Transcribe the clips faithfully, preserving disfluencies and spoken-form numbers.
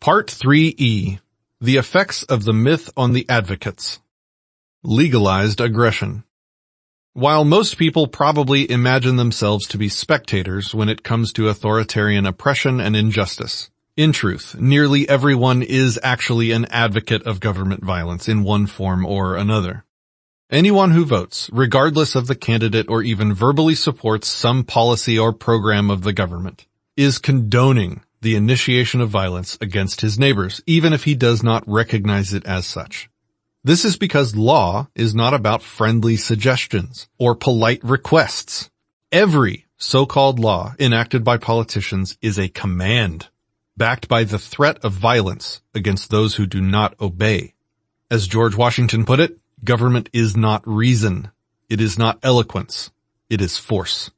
Part three E. The Effects of the Myth on the Advocates. Legalized aggression. While most people probably imagine themselves to be spectators when it comes to authoritarian oppression and injustice, in truth, nearly everyone is actually an advocate of government violence in one form or another. Anyone who votes, regardless of the candidate or even verbally supports some policy or program of the government, is condoning the initiation of violence against his neighbors, even if he does not recognize it as such. This is because law is not about friendly suggestions or polite requests. Every so-called law enacted by politicians is a command, backed by the threat of violence against those who do not obey. As George Washington put it, government is not reason. It is not eloquence. It is force.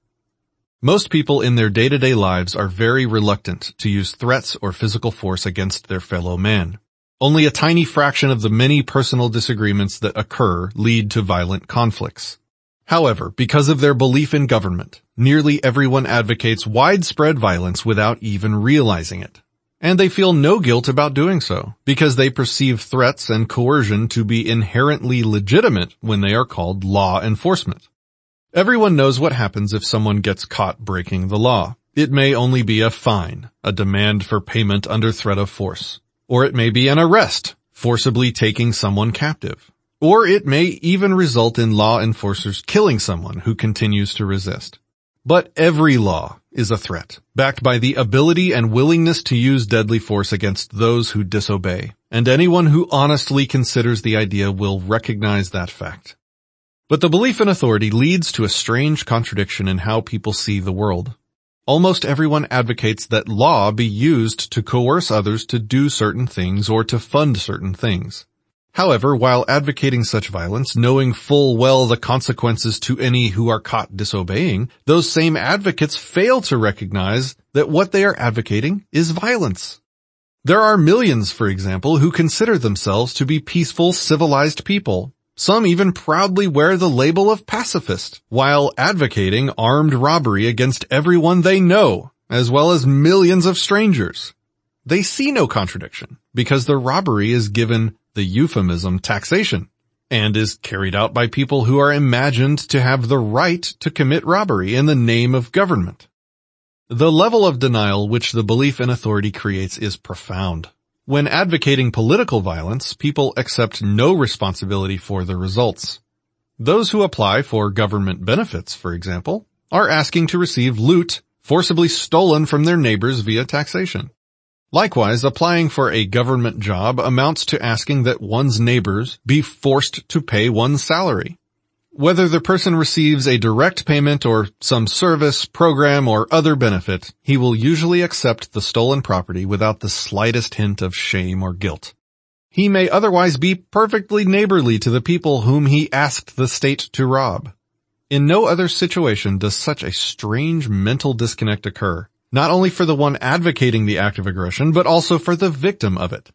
Most people in their day-to-day lives are very reluctant to use threats or physical force against their fellow man. Only a tiny fraction of the many personal disagreements that occur lead to violent conflicts. However, because of their belief in government, nearly everyone advocates widespread violence without even realizing it. And they feel no guilt about doing so, because they perceive threats and coercion to be inherently legitimate when they are called law enforcement. Everyone knows what happens if someone gets caught breaking the law. It may only be a fine, a demand for payment under threat of force. Or it may be an arrest, forcibly taking someone captive. Or it may even result in law enforcers killing someone who continues to resist. But every law is a threat, backed by the ability and willingness to use deadly force against those who disobey. And anyone who honestly considers the idea will recognize that fact. But the belief in authority leads to a strange contradiction in how people see the world. Almost everyone advocates that law be used to coerce others to do certain things or to fund certain things. However, while advocating such violence, knowing full well the consequences to any who are caught disobeying, those same advocates fail to recognize that what they are advocating is violence. There are millions, for example, who consider themselves to be peaceful, civilized people. Some even proudly wear the label of pacifist, while advocating armed robbery against everyone they know, as well as millions of strangers. They see no contradiction, because the robbery is given the euphemism taxation, and is carried out by people who are imagined to have the right to commit robbery in the name of government. The level of denial which the belief in authority creates is profound. When advocating political violence, people accept no responsibility for the results. Those who apply for government benefits, for example, are asking to receive loot forcibly stolen from their neighbors via taxation. Likewise, applying for a government job amounts to asking that one's neighbors be forced to pay one's salary. Whether the person receives a direct payment or some service, program, or other benefit, he will usually accept the stolen property without the slightest hint of shame or guilt. He may otherwise be perfectly neighborly to the people whom he asked the state to rob. In no other situation does such a strange mental disconnect occur, not only for the one advocating the act of aggression, but also for the victim of it.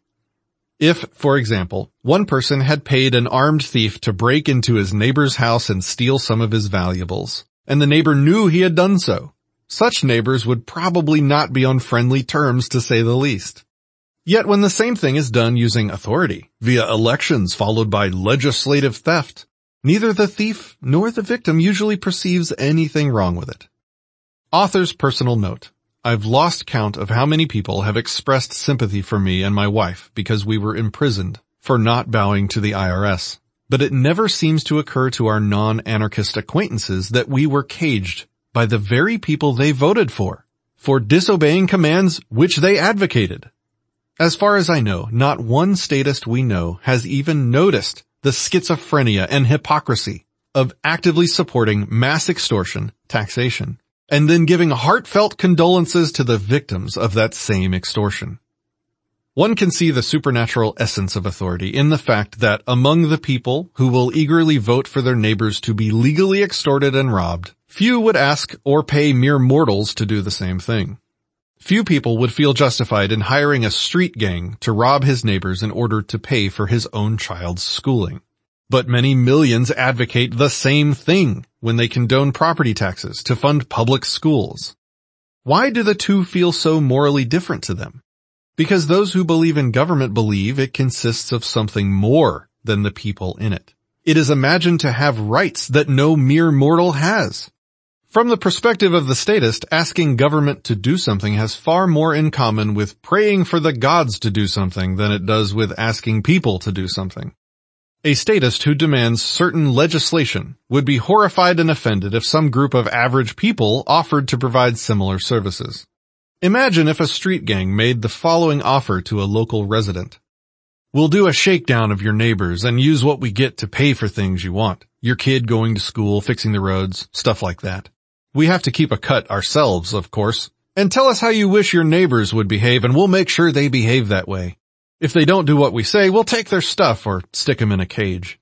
If, for example, one person had paid an armed thief to break into his neighbor's house and steal some of his valuables, and the neighbor knew he had done so, such neighbors would probably not be on friendly terms, to say the least. Yet when the same thing is done using authority, via elections followed by legislative theft, neither the thief nor the victim usually perceives anything wrong with it. Author's personal note. I've lost count of how many people have expressed sympathy for me and my wife because we were imprisoned for not bowing to the I R S. But it never seems to occur to our non-anarchist acquaintances that we were caged by the very people they voted for, for disobeying commands which they advocated. As far as I know, not one statist we know has even noticed the schizophrenia and hypocrisy of actively supporting mass extortion, taxation, and then giving heartfelt condolences to the victims of that same extortion. One can see the supernatural essence of authority in the fact that among the people who will eagerly vote for their neighbors to be legally extorted and robbed, few would ask or pay mere mortals to do the same thing. Few people would feel justified in hiring a street gang to rob his neighbors in order to pay for his own child's schooling. But many millions advocate the same thing when they condone property taxes to fund public schools. Why do the two feel so morally different to them? Because those who believe in government believe it consists of something more than the people in it. It is imagined to have rights that no mere mortal has. From the perspective of the statist, asking government to do something has far more in common with praying for the gods to do something than it does with asking people to do something. A statist who demands certain legislation would be horrified and offended if some group of average people offered to provide similar services. Imagine if a street gang made the following offer to a local resident. We'll do a shakedown of your neighbors and use what we get to pay for things you want. Your kid going to school, fixing the roads, stuff like that. We have to keep a cut ourselves, of course. And tell us how you wish your neighbors would behave and we'll make sure they behave that way. If they don't do what we say, we'll take their stuff or stick them in a cage.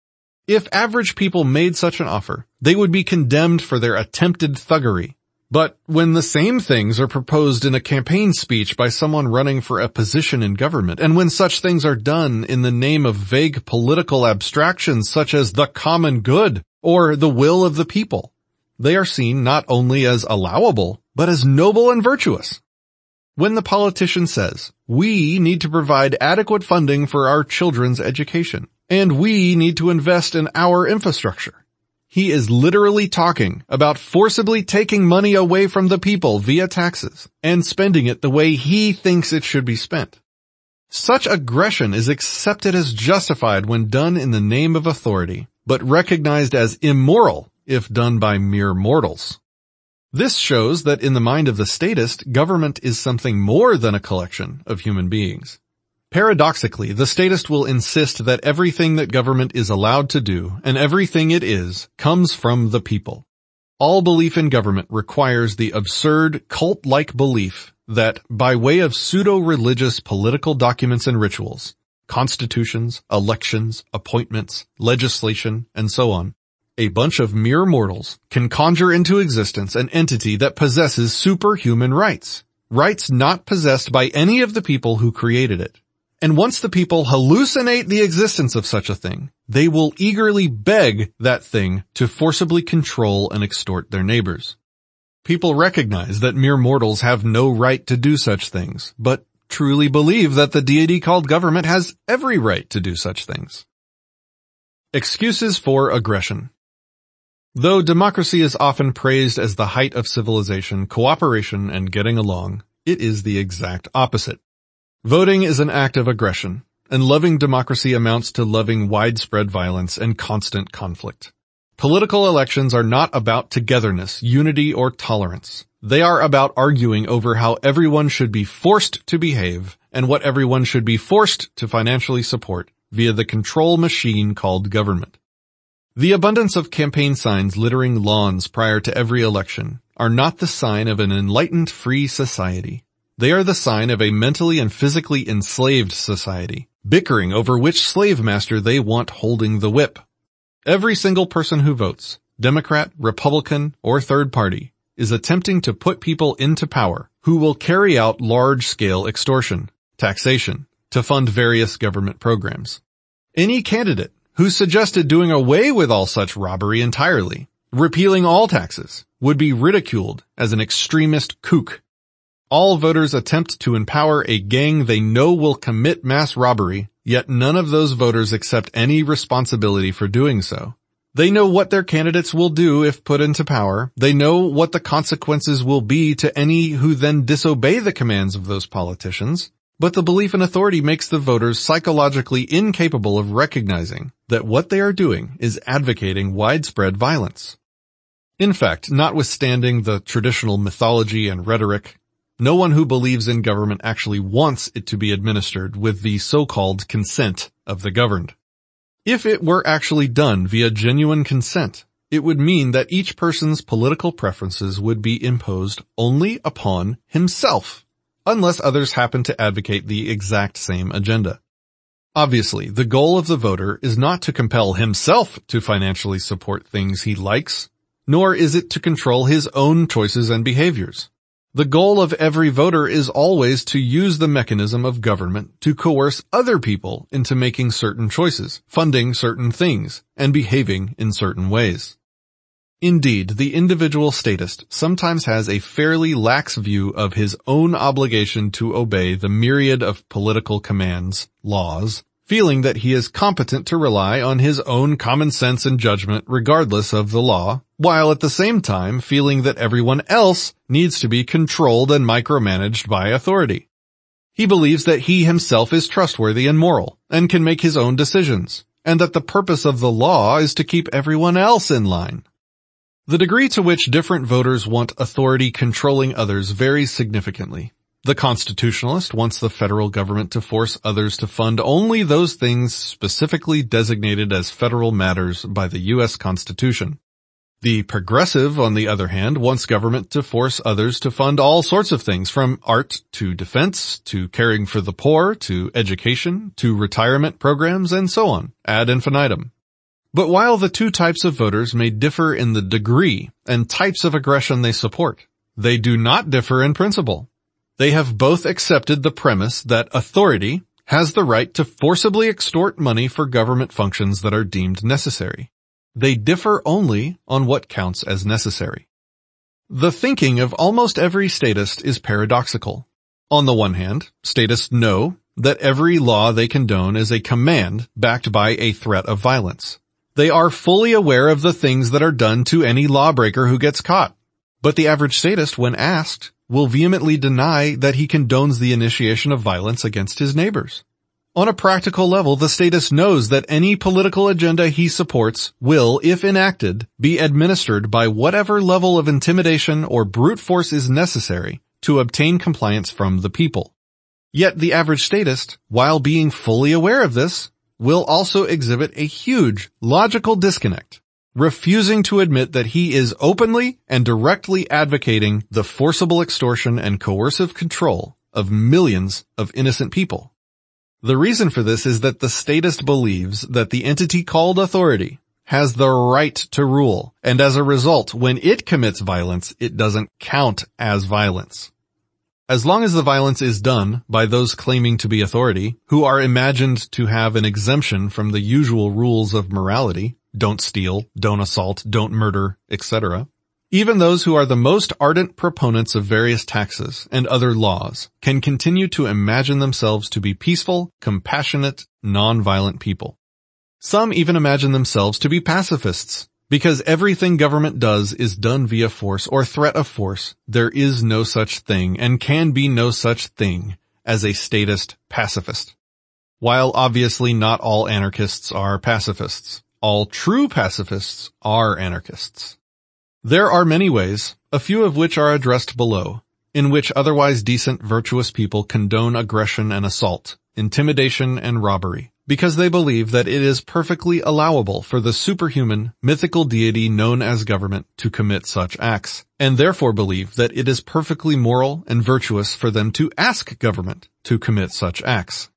If average people made such an offer, they would be condemned for their attempted thuggery. But when the same things are proposed in a campaign speech by someone running for a position in government, and when such things are done in the name of vague political abstractions such as the common good or the will of the people, they are seen not only as allowable, but as noble and virtuous. When the politician says, we need to provide adequate funding for our children's education, and we need to invest in our infrastructure, he is literally talking about forcibly taking money away from the people via taxes and spending it the way he thinks it should be spent. Such aggression is accepted as justified when done in the name of authority, but recognized as immoral if done by mere mortals. This shows that in the mind of the statist, government is something more than a collection of human beings. Paradoxically, the statist will insist that everything that government is allowed to do, and everything it is, comes from the people. All belief in government requires the absurd, cult-like belief that, by way of pseudo-religious political documents and rituals, constitutions, elections, appointments, legislation, and so on, a bunch of mere mortals can conjure into existence an entity that possesses superhuman rights, rights not possessed by any of the people who created it. And once the people hallucinate the existence of such a thing, they will eagerly beg that thing to forcibly control and extort their neighbors. People recognize that mere mortals have no right to do such things, but truly believe that the deity called government has every right to do such things. Excuses for aggression. Though democracy is often praised as the height of civilization, cooperation, and getting along, it is the exact opposite. Voting is an act of aggression, and loving democracy amounts to loving widespread violence and constant conflict. Political elections are not about togetherness, unity, or tolerance. They are about arguing over how everyone should be forced to behave and what everyone should be forced to financially support via the control machine called government. The abundance of campaign signs littering lawns prior to every election are not the sign of an enlightened free society. They are the sign of a mentally and physically enslaved society, bickering over which slave master they want holding the whip. Every single person who votes, Democrat, Republican, or third party, is attempting to put people into power who will carry out large-scale extortion, taxation, to fund various government programs. Any candidate who suggested doing away with all such robbery entirely, repealing all taxes, would be ridiculed as an extremist kook. All voters attempt to empower a gang they know will commit mass robbery, yet none of those voters accept any responsibility for doing so. They know what their candidates will do if put into power. They know what the consequences will be to any who then disobey the commands of those politicians. But the belief in authority makes the voters psychologically incapable of recognizing that what they are doing is advocating widespread violence. In fact, notwithstanding the traditional mythology and rhetoric, no one who believes in government actually wants it to be administered with the so-called consent of the governed. If it were actually done via genuine consent, it would mean that each person's political preferences would be imposed only upon himself, unless others happen to advocate the exact same agenda. Obviously, the goal of the voter is not to compel himself to financially support things he likes, nor is it to control his own choices and behaviors. The goal of every voter is always to use the mechanism of government to coerce other people into making certain choices, funding certain things, and behaving in certain ways. Indeed, the individual statist sometimes has a fairly lax view of his own obligation to obey the myriad of political commands, laws, feeling that he is competent to rely on his own common sense and judgment regardless of the law, while at the same time feeling that everyone else needs to be controlled and micromanaged by authority. He believes that he himself is trustworthy and moral, and can make his own decisions, and that the purpose of the law is to keep everyone else in line. The degree to which different voters want authority controlling others varies significantly. The constitutionalist wants the federal government to force others to fund only those things specifically designated as federal matters by the U S Constitution. The progressive, on the other hand, wants government to force others to fund all sorts of things, from art to defense, to caring for the poor, to education, to retirement programs, and so on, ad infinitum. But while the two types of voters may differ in the degree and types of aggression they support, they do not differ in principle. They have both accepted the premise that authority has the right to forcibly extort money for government functions that are deemed necessary. They differ only on what counts as necessary. The thinking of almost every statist is paradoxical. On the one hand, statists know that every law they condone is a command backed by a threat of violence. They are fully aware of the things that are done to any lawbreaker who gets caught. But the average statist, when asked, will vehemently deny that he condones the initiation of violence against his neighbors. On a practical level, the statist knows that any political agenda he supports will, if enacted, be administered by whatever level of intimidation or brute force is necessary to obtain compliance from the people. Yet the average statist, while being fully aware of this, will also exhibit a huge logical disconnect, refusing to admit that he is openly and directly advocating the forcible extortion and coercive control of millions of innocent people. The reason for this is that the statist believes that the entity called authority has the right to rule, and as a result, when it commits violence, it doesn't count as violence. As long as the violence is done by those claiming to be authority, who are imagined to have an exemption from the usual rules of morality, don't steal, don't assault, don't murder, et cetera, even those who are the most ardent proponents of various taxes and other laws can continue to imagine themselves to be peaceful, compassionate, non-violent people. Some even imagine themselves to be pacifists. Because everything government does is done via force or threat of force, there is no such thing and can be no such thing as a statist pacifist. While obviously not all anarchists are pacifists, all true pacifists are anarchists. There are many ways, a few of which are addressed below, in which otherwise decent, virtuous people condone aggression and assault, intimidation and robbery, because they believe that it is perfectly allowable for the superhuman, mythical deity known as government to commit such acts, and therefore believe that it is perfectly moral and virtuous for them to ask government to commit such acts.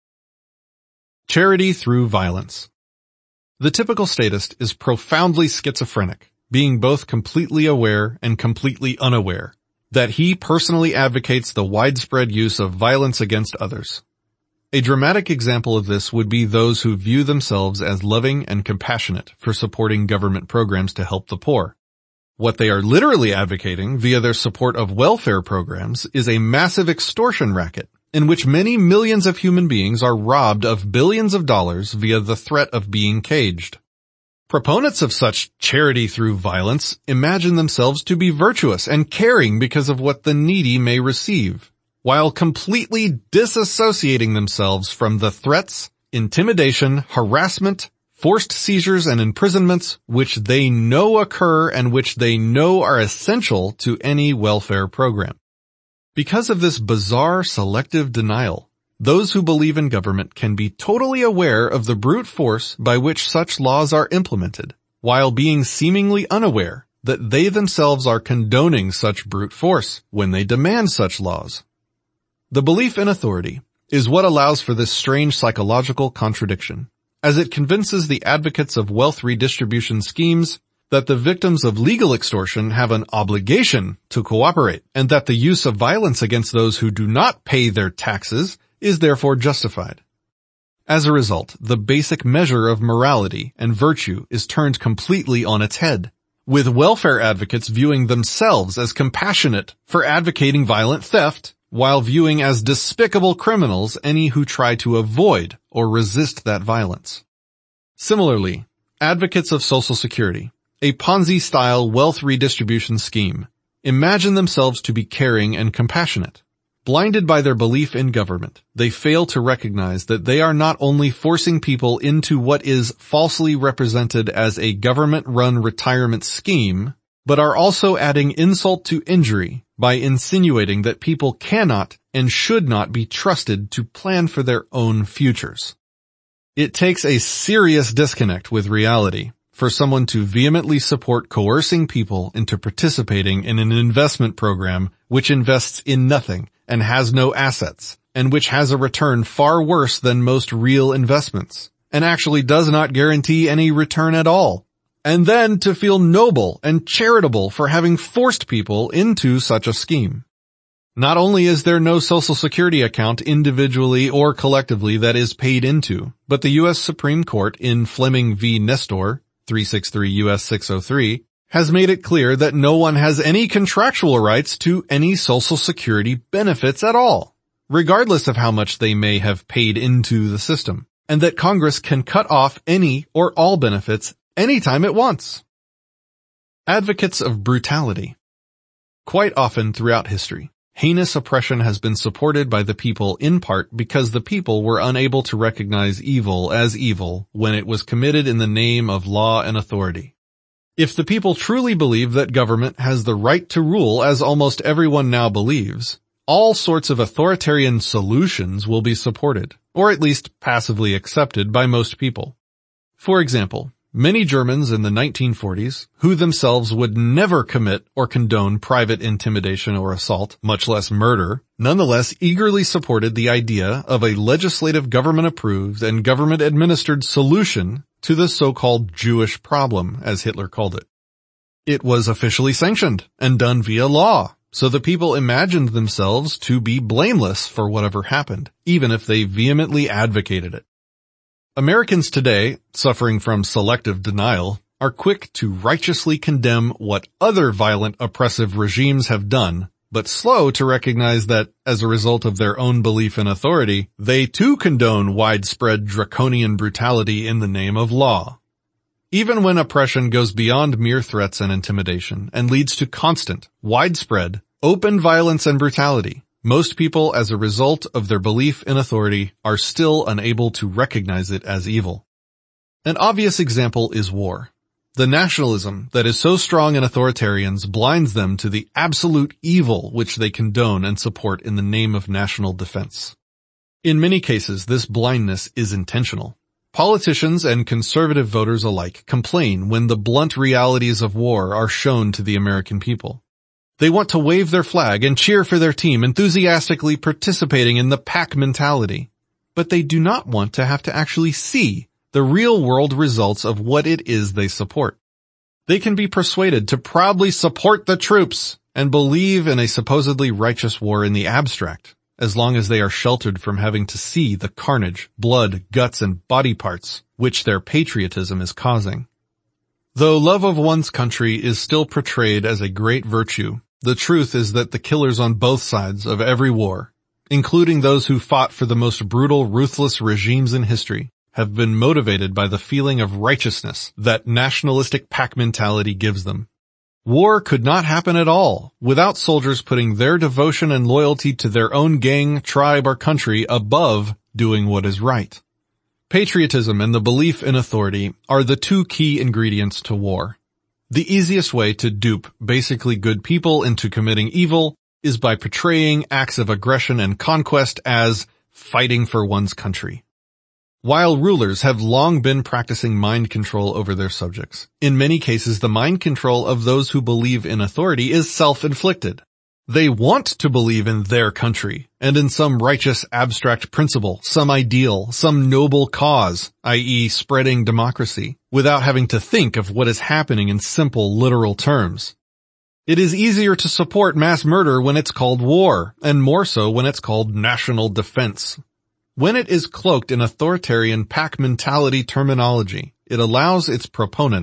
Charity through violence. The typical statist is profoundly schizophrenic, being both completely aware and completely unaware, that he personally advocates the widespread use of violence against others. A dramatic example of this would be those who view themselves as loving and compassionate for supporting government programs to help the poor. What they are literally advocating via their support of welfare programs is a massive extortion racket in which many millions of human beings are robbed of billions of dollars via the threat of being caged. Proponents of such charity through violence imagine themselves to be virtuous and caring because of what the needy may receive, while completely disassociating themselves from the threats, intimidation, harassment, forced seizures and imprisonments which they know occur and which they know are essential to any welfare program. Because of this bizarre selective denial, those who believe in government can be totally aware of the brute force by which such laws are implemented, while being seemingly unaware that they themselves are condoning such brute force when they demand such laws. The belief in authority is what allows for this strange psychological contradiction, as it convinces the advocates of wealth redistribution schemes that the victims of legal extortion have an obligation to cooperate, and that the use of violence against those who do not pay their taxes is therefore justified. As a result, the basic measure of morality and virtue is turned completely on its head, with welfare advocates viewing themselves as compassionate for advocating violent theft, while viewing as despicable criminals any who try to avoid or resist that violence. Similarly, advocates of Social Security, a Ponzi-style wealth redistribution scheme, imagine themselves to be caring and compassionate. Blinded by their belief in government, they fail to recognize that they are not only forcing people into what is falsely represented as a government-run retirement scheme, but are also adding insult to injury by insinuating that people cannot and should not be trusted to plan for their own futures. It takes a serious disconnect with reality for someone to vehemently support coercing people into participating in an investment program which invests in nothing and has no assets, and which has a return far worse than most real investments, and actually does not guarantee any return at all. And then to feel noble and charitable for having forced people into such a scheme. Not only is there no Social Security account individually or collectively that is paid into, but the U S Supreme Court in Fleming v. Nestor, three sixty-three U S six oh three, has made it clear that no one has any contractual rights to any Social Security benefits at all, regardless of how much they may have paid into the system, and that Congress can cut off any or all benefits anytime it wants. Advocates of brutality. Quite often throughout history, heinous oppression has been supported by the people in part because the people were unable to recognize evil as evil when it was committed in the name of law and authority. If the people truly believe that government has the right to rule, as almost everyone now believes, all sorts of authoritarian solutions will be supported, or at least passively accepted by most people. For example, many Germans in the nineteen forties, who themselves would never commit or condone private intimidation or assault, much less murder, nonetheless eagerly supported the idea of a legislative government-approved and government-administered solution to the so-called Jewish problem, as Hitler called it. It was officially sanctioned and done via law, so the people imagined themselves to be blameless for whatever happened, even if they vehemently advocated it. Americans today, suffering from selective denial, are quick to righteously condemn what other violent oppressive regimes have done, but slow to recognize that, as a result of their own belief in authority, they too condone widespread draconian brutality in the name of law. Even when oppression goes beyond mere threats and intimidation and leads to constant, widespread, open violence and brutality, most people, as a result of their belief in authority, are still unable to recognize it as evil. An obvious example is war. The nationalism that is so strong in authoritarians blinds them to the absolute evil which they condone and support in the name of national defense. In many cases, this blindness is intentional. Politicians and conservative voters alike complain when the blunt realities of war are shown to the American people. They want to wave their flag and cheer for their team, enthusiastically participating in the pack mentality. But they do not want to have to actually see the real-world results of what it is they support. They can be persuaded to proudly support the troops and believe in a supposedly righteous war in the abstract, as long as they are sheltered from having to see the carnage, blood, guts, and body parts which their patriotism is causing. Though love of one's country is still portrayed as a great virtue, the truth is that the killers on both sides of every war, including those who fought for the most brutal, ruthless regimes in history, have been motivated by the feeling of righteousness that nationalistic pack mentality gives them. War could not happen at all without soldiers putting their devotion and loyalty to their own gang, tribe, or country above doing what is right. Patriotism and the belief in authority are the two key ingredients to war. The easiest way to dupe basically good people into committing evil is by portraying acts of aggression and conquest as fighting for one's country. While rulers have long been practicing mind control over their subjects, in many cases the mind control of those who believe in authority is self-inflicted. They want to believe in their country and in some righteous abstract principle, some ideal, some noble cause, that is spreading democracy, without having to think of what is happening in simple literal terms. It is easier to support mass murder when it's called war, and more so when it's called national defense. When it is cloaked in authoritarian pack mentality terminology, it allows its proponents,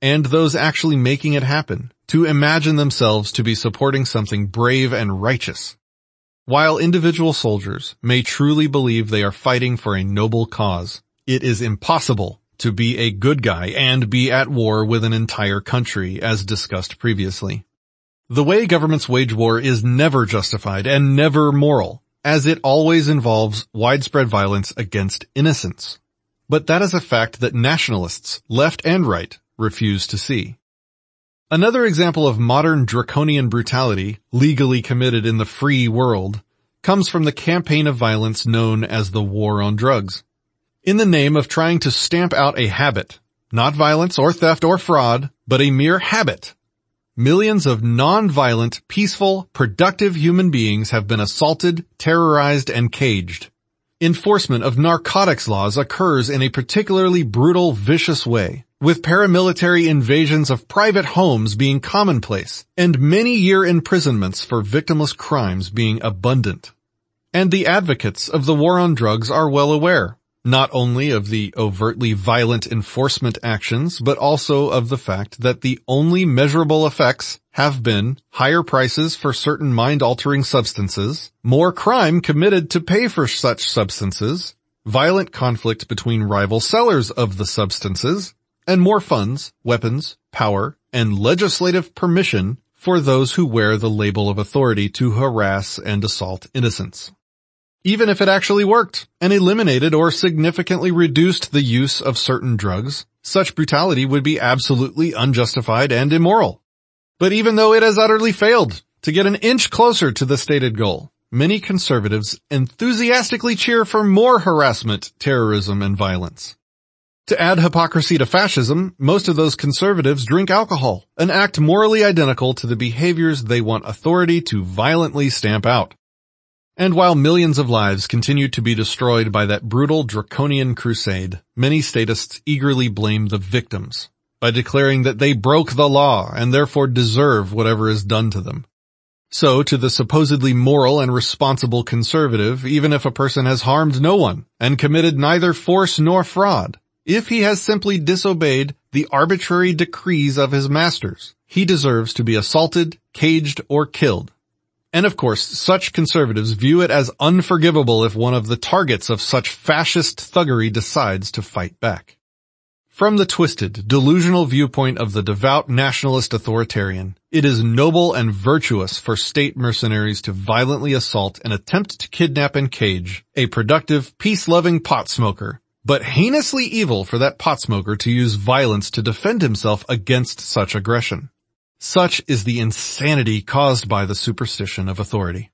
and those actually making it happen to imagine themselves to be supporting something brave and righteous. While individual soldiers may truly believe they are fighting for a noble cause, it is impossible to be a good guy and be at war with an entire country, as discussed previously. The way governments wage war is never justified and never moral, as it always involves widespread violence against innocents. But that is a fact that nationalists, left and right, refuse to see. Another example of modern draconian brutality, legally committed in the free world, comes from the campaign of violence known as the War on Drugs. In the name of trying to stamp out a habit, not violence or theft or fraud, but a mere habit, millions of non-violent, peaceful, productive human beings have been assaulted, terrorized, and caged. Enforcement of narcotics laws occurs in a particularly brutal, vicious way, with paramilitary invasions of private homes being commonplace, and many-year imprisonments for victimless crimes being abundant. And the advocates of the war on drugs are well aware, not only of the overtly violent enforcement actions, but also of the fact that the only measurable effects have been higher prices for certain mind-altering substances, more crime committed to pay for such substances, violent conflict between rival sellers of the substances, and more funds, weapons, power, and legislative permission for those who wear the label of authority to harass and assault innocents. Even if it actually worked and eliminated or significantly reduced the use of certain drugs, such brutality would be absolutely unjustified and immoral. But even though it has utterly failed to get an inch closer to the stated goal, many conservatives enthusiastically cheer for more harassment, terrorism, and violence. To add hypocrisy to fascism, most of those conservatives drink alcohol, an act morally identical to the behaviors they want authority to violently stamp out. And while millions of lives continue to be destroyed by that brutal draconian crusade, many statists eagerly blame the victims by declaring that they broke the law and therefore deserve whatever is done to them. So, to the supposedly moral and responsible conservative, even if a person has harmed no one and committed neither force nor fraud, if he has simply disobeyed the arbitrary decrees of his masters, he deserves to be assaulted, caged, or killed. And of course, such conservatives view it as unforgivable if one of the targets of such fascist thuggery decides to fight back. From the twisted, delusional viewpoint of the devout nationalist authoritarian, it is noble and virtuous for state mercenaries to violently assault and attempt to kidnap and cage a productive, peace-loving pot smoker, but heinously evil for that pot smoker to use violence to defend himself against such aggression. Such is the insanity caused by the superstition of authority.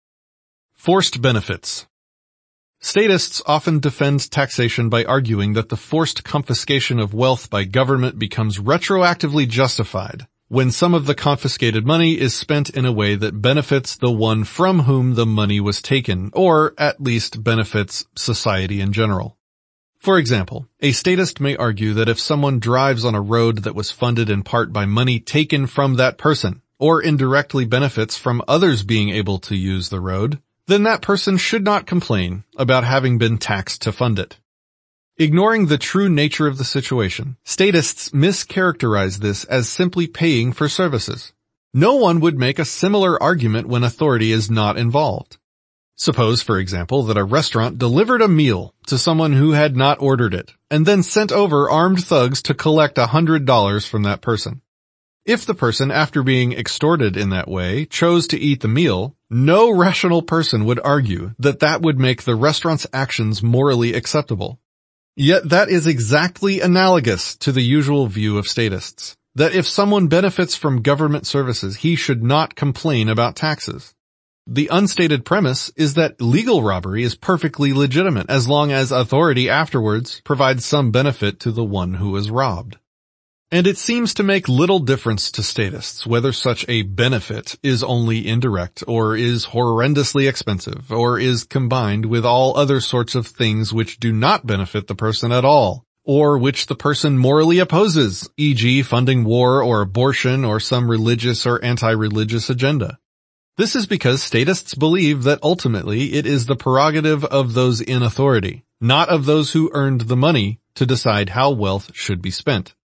Forced benefits. Statists often defend taxation by arguing that the forced confiscation of wealth by government becomes retroactively justified when some of the confiscated money is spent in a way that benefits the one from whom the money was taken, or at least benefits society in general. For example, a statist may argue that if someone drives on a road that was funded in part by money taken from that person, or indirectly benefits from others being able to use the road, then that person should not complain about having been taxed to fund it. Ignoring the true nature of the situation, statists mischaracterize this as simply paying for services. No one would make a similar argument when authority is not involved. Suppose, for example, that a restaurant delivered a meal to someone who had not ordered it, and then sent over armed thugs to collect a hundred dollars from that person. If the person, after being extorted in that way, chose to eat the meal, no rational person would argue that that would make the restaurant's actions morally acceptable. Yet that is exactly analogous to the usual view of statists, that if someone benefits from government services, he should not complain about taxes. The unstated premise is that legal robbery is perfectly legitimate as long as authority afterwards provides some benefit to the one who is robbed. And it seems to make little difference to statists whether such a benefit is only indirect or is horrendously expensive or is combined with all other sorts of things which do not benefit the person at all, or which the person morally opposes, for example funding war or abortion or some religious or anti-religious agenda. This is because statists believe that ultimately it is the prerogative of those in authority, not of those who earned the money, to decide how wealth should be spent.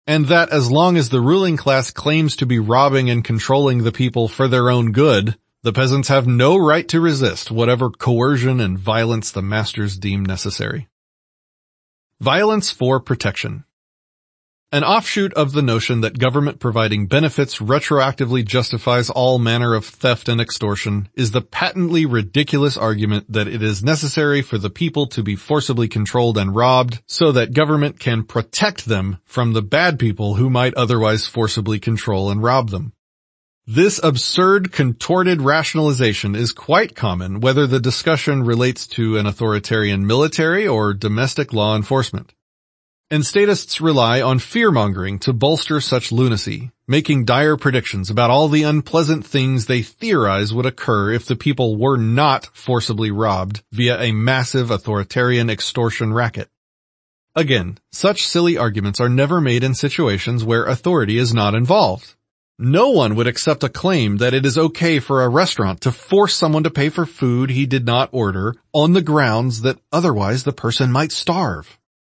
and that as long as the ruling class claims to be robbing and controlling the people for their own good, the peasants have no right to resist whatever coercion and violence the masters deem necessary. Violence for protection. An offshoot of the notion that government providing benefits retroactively justifies all manner of theft and extortion is the patently ridiculous argument that it is necessary for the people to be forcibly controlled and robbed so that government can protect them from the bad people who might otherwise forcibly control and rob them. This absurd, contorted rationalization is quite common whether the discussion relates to an authoritarian military or domestic law enforcement. And statists rely on fear-mongering to bolster such lunacy, making dire predictions about all the unpleasant things they theorize would occur if the people were not forcibly robbed via a massive authoritarian extortion racket. Again, such silly arguments are never made in situations where authority is not involved. No one would accept a claim that it is okay for a restaurant to force someone to pay for food he did not order on the grounds that otherwise the person might starve.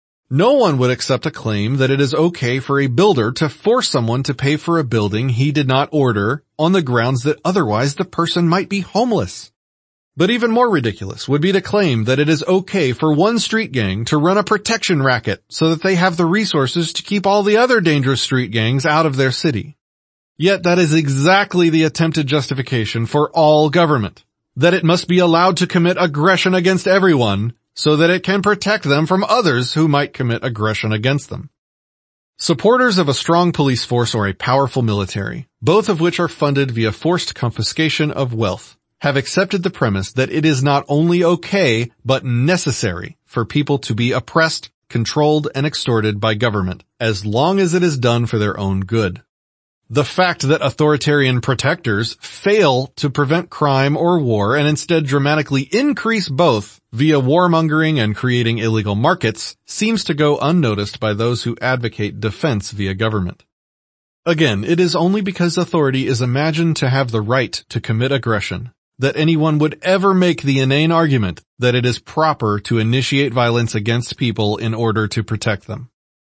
No one would accept a claim that it is okay for a builder to force someone to pay for a building he did not order on the grounds that otherwise the person might be homeless. But even more ridiculous would be to claim that it is okay for one street gang to run a protection racket so that they have the resources to keep all the other dangerous street gangs out of their city. Yet that is exactly the attempted justification for all government, that it must be allowed to commit aggression against everyone so that it can protect them from others who might commit aggression against them. Supporters of a strong police force or a powerful military, both of which are funded via forced confiscation of wealth, have accepted the premise that it is not only okay, but necessary for people to be oppressed, controlled, and extorted by government, as long as it is done for their own good. The fact that authoritarian protectors fail to prevent crime or war and instead dramatically increase both via warmongering and creating illegal markets seems to go unnoticed by those who advocate defense via government. Again, it is only because authority is imagined to have the right to commit aggression that anyone would ever make the inane argument that it is proper to initiate violence against people in order to protect them.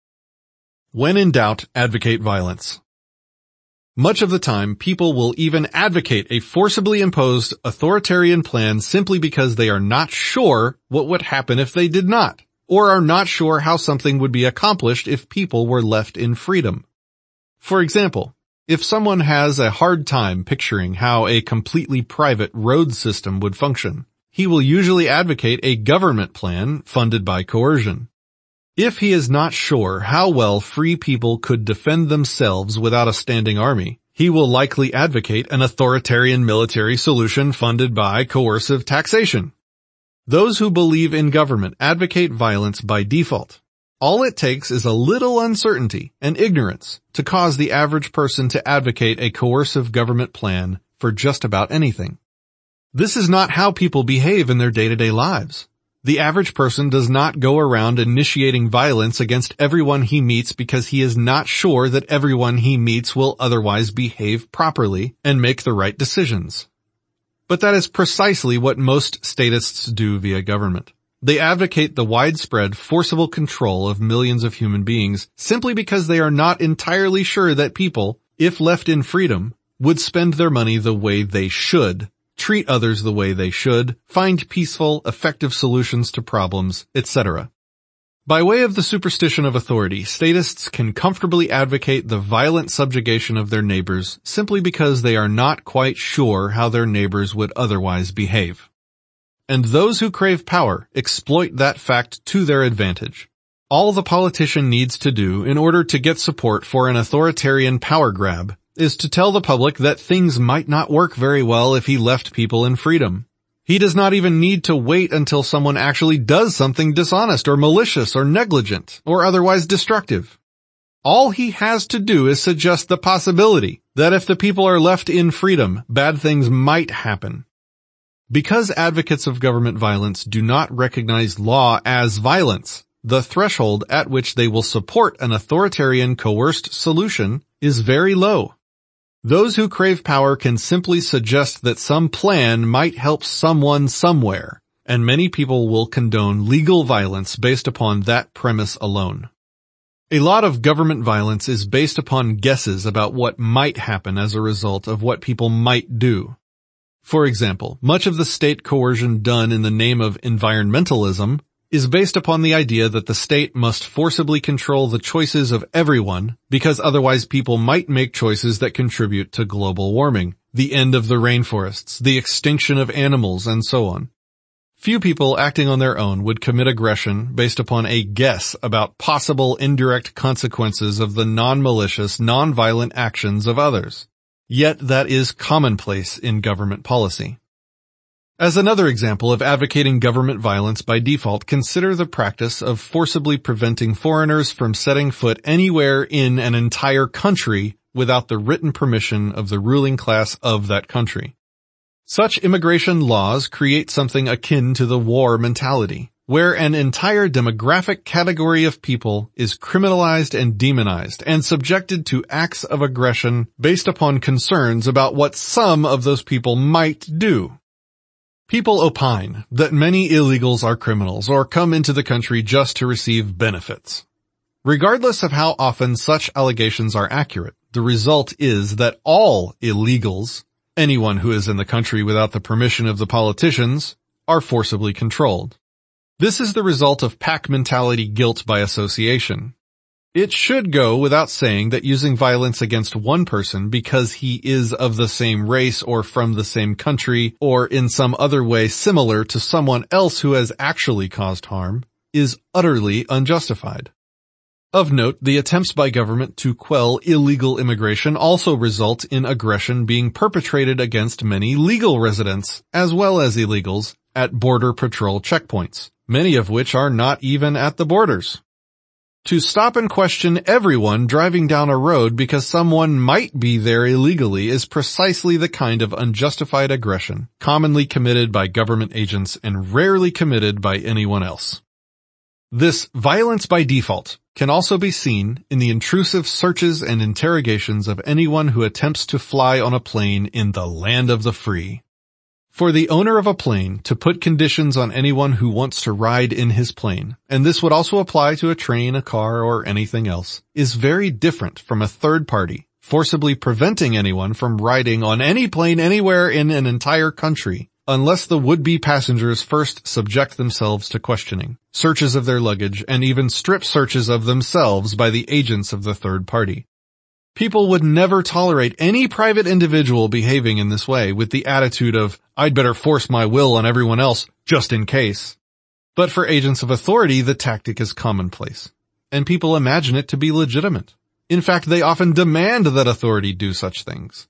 When in doubt, advocate violence. Much of the time, people will even advocate a forcibly imposed authoritarian plan simply because they are not sure what would happen if they did not, or are not sure how something would be accomplished if people were left in freedom. For example, if someone has a hard time picturing how a completely private road system would function, he will usually advocate a government plan funded by coercion. If he is not sure how well free people could defend themselves without a standing army, he will likely advocate an authoritarian military solution funded by coercive taxation. Those who believe in government advocate violence by default. All it takes is a little uncertainty and ignorance to cause the average person to advocate a coercive government plan for just about anything. This is not how people behave in their day-to-day lives. The average person does not go around initiating violence against everyone he meets because he is not sure that everyone he meets will otherwise behave properly and make the right decisions. But that is precisely what most statists do via government. They advocate the widespread, forcible control of millions of human beings simply because they are not entirely sure that people, if left in freedom, would spend their money the way they should, treat others the way they should, find peaceful, effective solutions to problems, et cetera. By way of the superstition of authority, statists can comfortably advocate the violent subjugation of their neighbors simply because they are not quite sure how their neighbors would otherwise behave. And those who crave power exploit that fact to their advantage. All the politician needs to do in order to get support for an authoritarian power grab is to tell the public that things might not work very well if he left people in freedom. He does not even need to wait until someone actually does something dishonest or malicious or negligent or otherwise destructive. All he has to do is suggest the possibility that if the people are left in freedom, bad things might happen. Because advocates of government violence do not recognize law as violence, the threshold at which they will support an authoritarian coerced solution is very low. Those who crave power can simply suggest that some plan might help someone somewhere, and many people will condone legal violence based upon that premise alone. A lot of government violence is based upon guesses about what might happen as a result of what people might do. For example, much of the state coercion done in the name of environmentalism is based upon the idea that the state must forcibly control the choices of everyone because otherwise people might make choices that contribute to global warming, the end of the rainforests, the extinction of animals, and so on. Few people acting on their own would commit aggression based upon a guess about possible indirect consequences of the non-malicious, non-violent actions of others. Yet that is commonplace in government policy. As another example of advocating government violence by default, consider the practice of forcibly preventing foreigners from setting foot anywhere in an entire country without the written permission of the ruling class of that country. Such immigration laws create something akin to the war mentality, where an entire demographic category of people is criminalized and demonized and subjected to acts of aggression based upon concerns about what some of those people might do. People opine that many illegals are criminals or come into the country just to receive benefits. Regardless of how often such allegations are accurate, the result is that all illegals, anyone who is in the country without the permission of the politicians, are forcibly controlled. This is the result of pack mentality guilt by association. It should go without saying that using violence against one person because he is of the same race or from the same country or in some other way similar to someone else who has actually caused harm is utterly unjustified. Of note, the attempts by government to quell illegal immigration also result in aggression being perpetrated against many legal residents, as well as illegals, at border patrol checkpoints, many of which are not even at the borders. To stop and question everyone driving down a road because someone might be there illegally is precisely the kind of unjustified aggression commonly committed by government agents and rarely committed by anyone else. This violence by default can also be seen in the intrusive searches and interrogations of anyone who attempts to fly on a plane in the land of the free. For the owner of a plane to put conditions on anyone who wants to ride in his plane, and this would also apply to a train, a car, or anything else, is very different from a third party forcibly preventing anyone from riding on any plane anywhere in an entire country, unless the would-be passengers first subject themselves to questioning, searches of their luggage, and even strip searches of themselves by the agents of the third party. People would never tolerate any private individual behaving in this way with the attitude of, I'd better force my will on everyone else, just in case. But for agents of authority, the tactic is commonplace, and people imagine it to be legitimate. In fact, they often demand that authority do such things.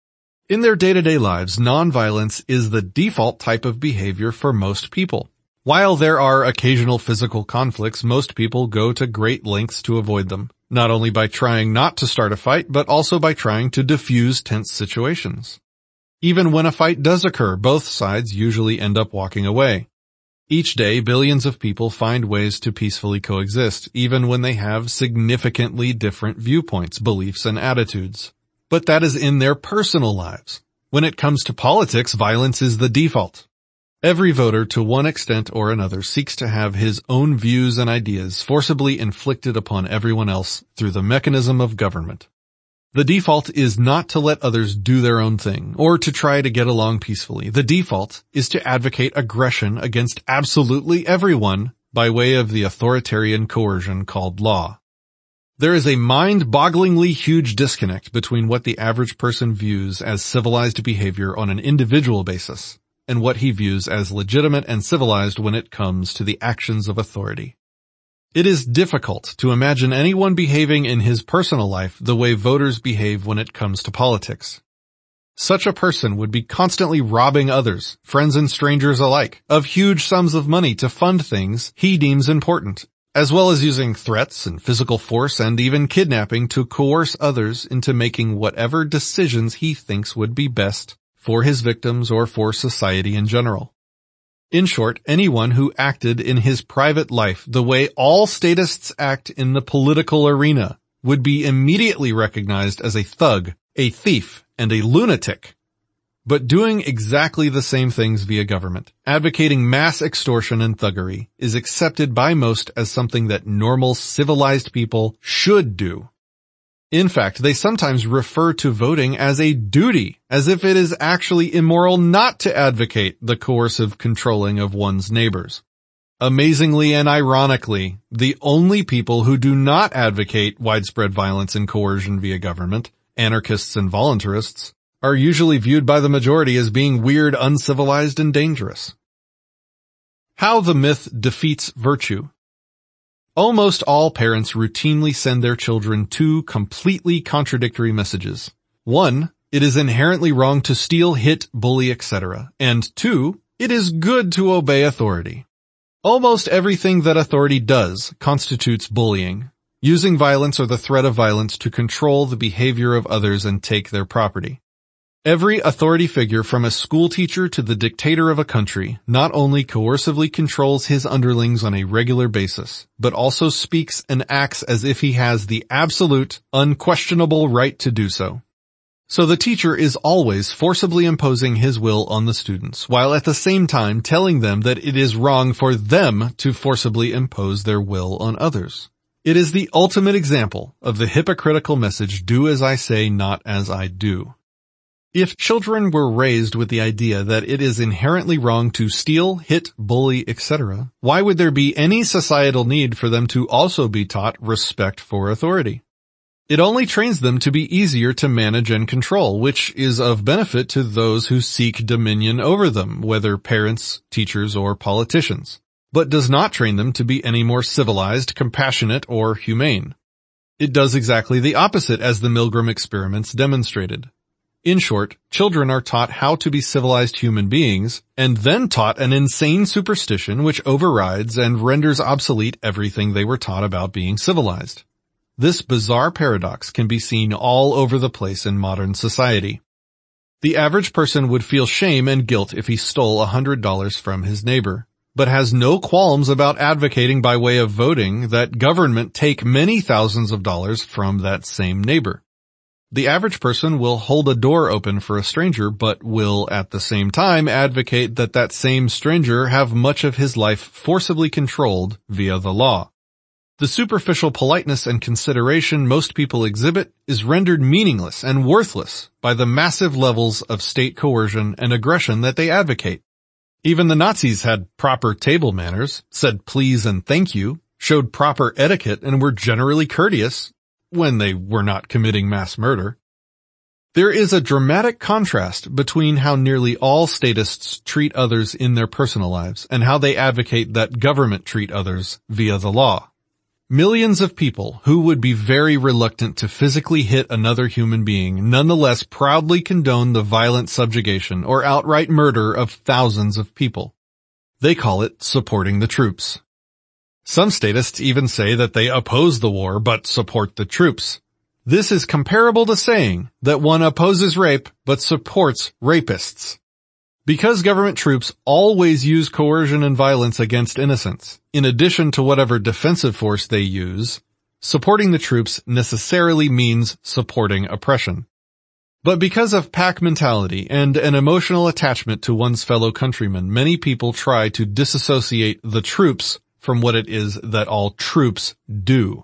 In their day-to-day lives, nonviolence is the default type of behavior for most people. While there are occasional physical conflicts, most people go to great lengths to avoid them, not only by trying not to start a fight, but also by trying to diffuse tense situations. Even when a fight does occur, both sides usually end up walking away. Each day, billions of people find ways to peacefully coexist, even when they have significantly different viewpoints, beliefs, and attitudes. But that is in their personal lives. When it comes to politics, violence is the default. Every voter, to one extent or another, seeks to have his own views and ideas forcibly inflicted upon everyone else through the mechanism of government. The default is not to let others do their own thing, or to try to get along peacefully. The default is to advocate aggression against absolutely everyone by way of the authoritarian coercion called law. There is a mind-bogglingly huge disconnect between what the average person views as civilized behavior on an individual basis and what he views as legitimate and civilized when it comes to the actions of authority. It is difficult to imagine anyone behaving in his personal life the way voters behave when it comes to politics. Such a person would be constantly robbing others, friends and strangers alike, of huge sums of money to fund things he deems important, as well as using threats and physical force and even kidnapping to coerce others into making whatever decisions he thinks would be best for his victims or for society in general. In short, anyone who acted in his private life the way all statists act in the political arena would be immediately recognized as a thug, a thief, and a lunatic. but doing exactly the same things via government, advocating mass extortion and thuggery, is accepted by most as something that normal, civilized people should do. In fact, they sometimes refer to voting as a duty, as if it is actually immoral not to advocate the coercive controlling of one's neighbors. Amazingly and ironically, the only people who do not advocate widespread violence and coercion via government, anarchists and voluntarists, are usually viewed by the majority as being weird, uncivilized, and dangerous. How the myth defeats virtue. Almost all parents routinely send their children two completely contradictory messages. One, it is inherently wrong to steal, hit, bully, et cetera. And two, it is good to obey authority. Almost everything that authority does constitutes bullying, using violence or the threat of violence to control the behavior of others and take their property. Every authority figure, from a school teacher to the dictator of a country, not only coercively controls his underlings on a regular basis, but also speaks and acts as if he has the absolute, unquestionable right to do so. So the teacher is always forcibly imposing his will on the students, while at the same time telling them that it is wrong for them to forcibly impose their will on others. It is the ultimate example of the hypocritical message, do as I say, not as I do. If children were raised with the idea that it is inherently wrong to steal, hit, bully, et cetera, why would there be any societal need for them to also be taught respect for authority? It only trains them to be easier to manage and control, which is of benefit to those who seek dominion over them, whether parents, teachers, or politicians, but does not train them to be any more civilized, compassionate, or humane. It does exactly the opposite, as the Milgram experiments demonstrated. In short, children are taught how to be civilized human beings, and then taught an insane superstition which overrides and renders obsolete everything they were taught about being civilized. This bizarre paradox can be seen all over the place in modern society. The average person would feel shame and guilt if he stole one hundred dollars from his neighbor, but has no qualms about advocating by way of voting that government take many thousands of dollars from that same neighbor. The average person will hold a door open for a stranger, but will at the same time advocate that that same stranger have much of his life forcibly controlled via the law. The superficial politeness and consideration most people exhibit is rendered meaningless and worthless by the massive levels of state coercion and aggression that they advocate. Even the Nazis had proper table manners, said please and thank you, showed proper etiquette, and were generally courteous when they were not committing mass murder. There is a dramatic contrast between how nearly all statists treat others in their personal lives and how they advocate that government treat others via the law. Millions of people who would be very reluctant to physically hit another human being nonetheless proudly condone the violent subjugation or outright murder of thousands of people. They call it supporting the troops. Some statists even say that they oppose the war but support the troops. This is comparable to saying that one opposes rape but supports rapists. Because government troops always use coercion and violence against innocents, in addition to whatever defensive force they use, supporting the troops necessarily means supporting oppression. But because of pack mentality and an emotional attachment to one's fellow countrymen, many people try to disassociate the troops from what it is that all troops do.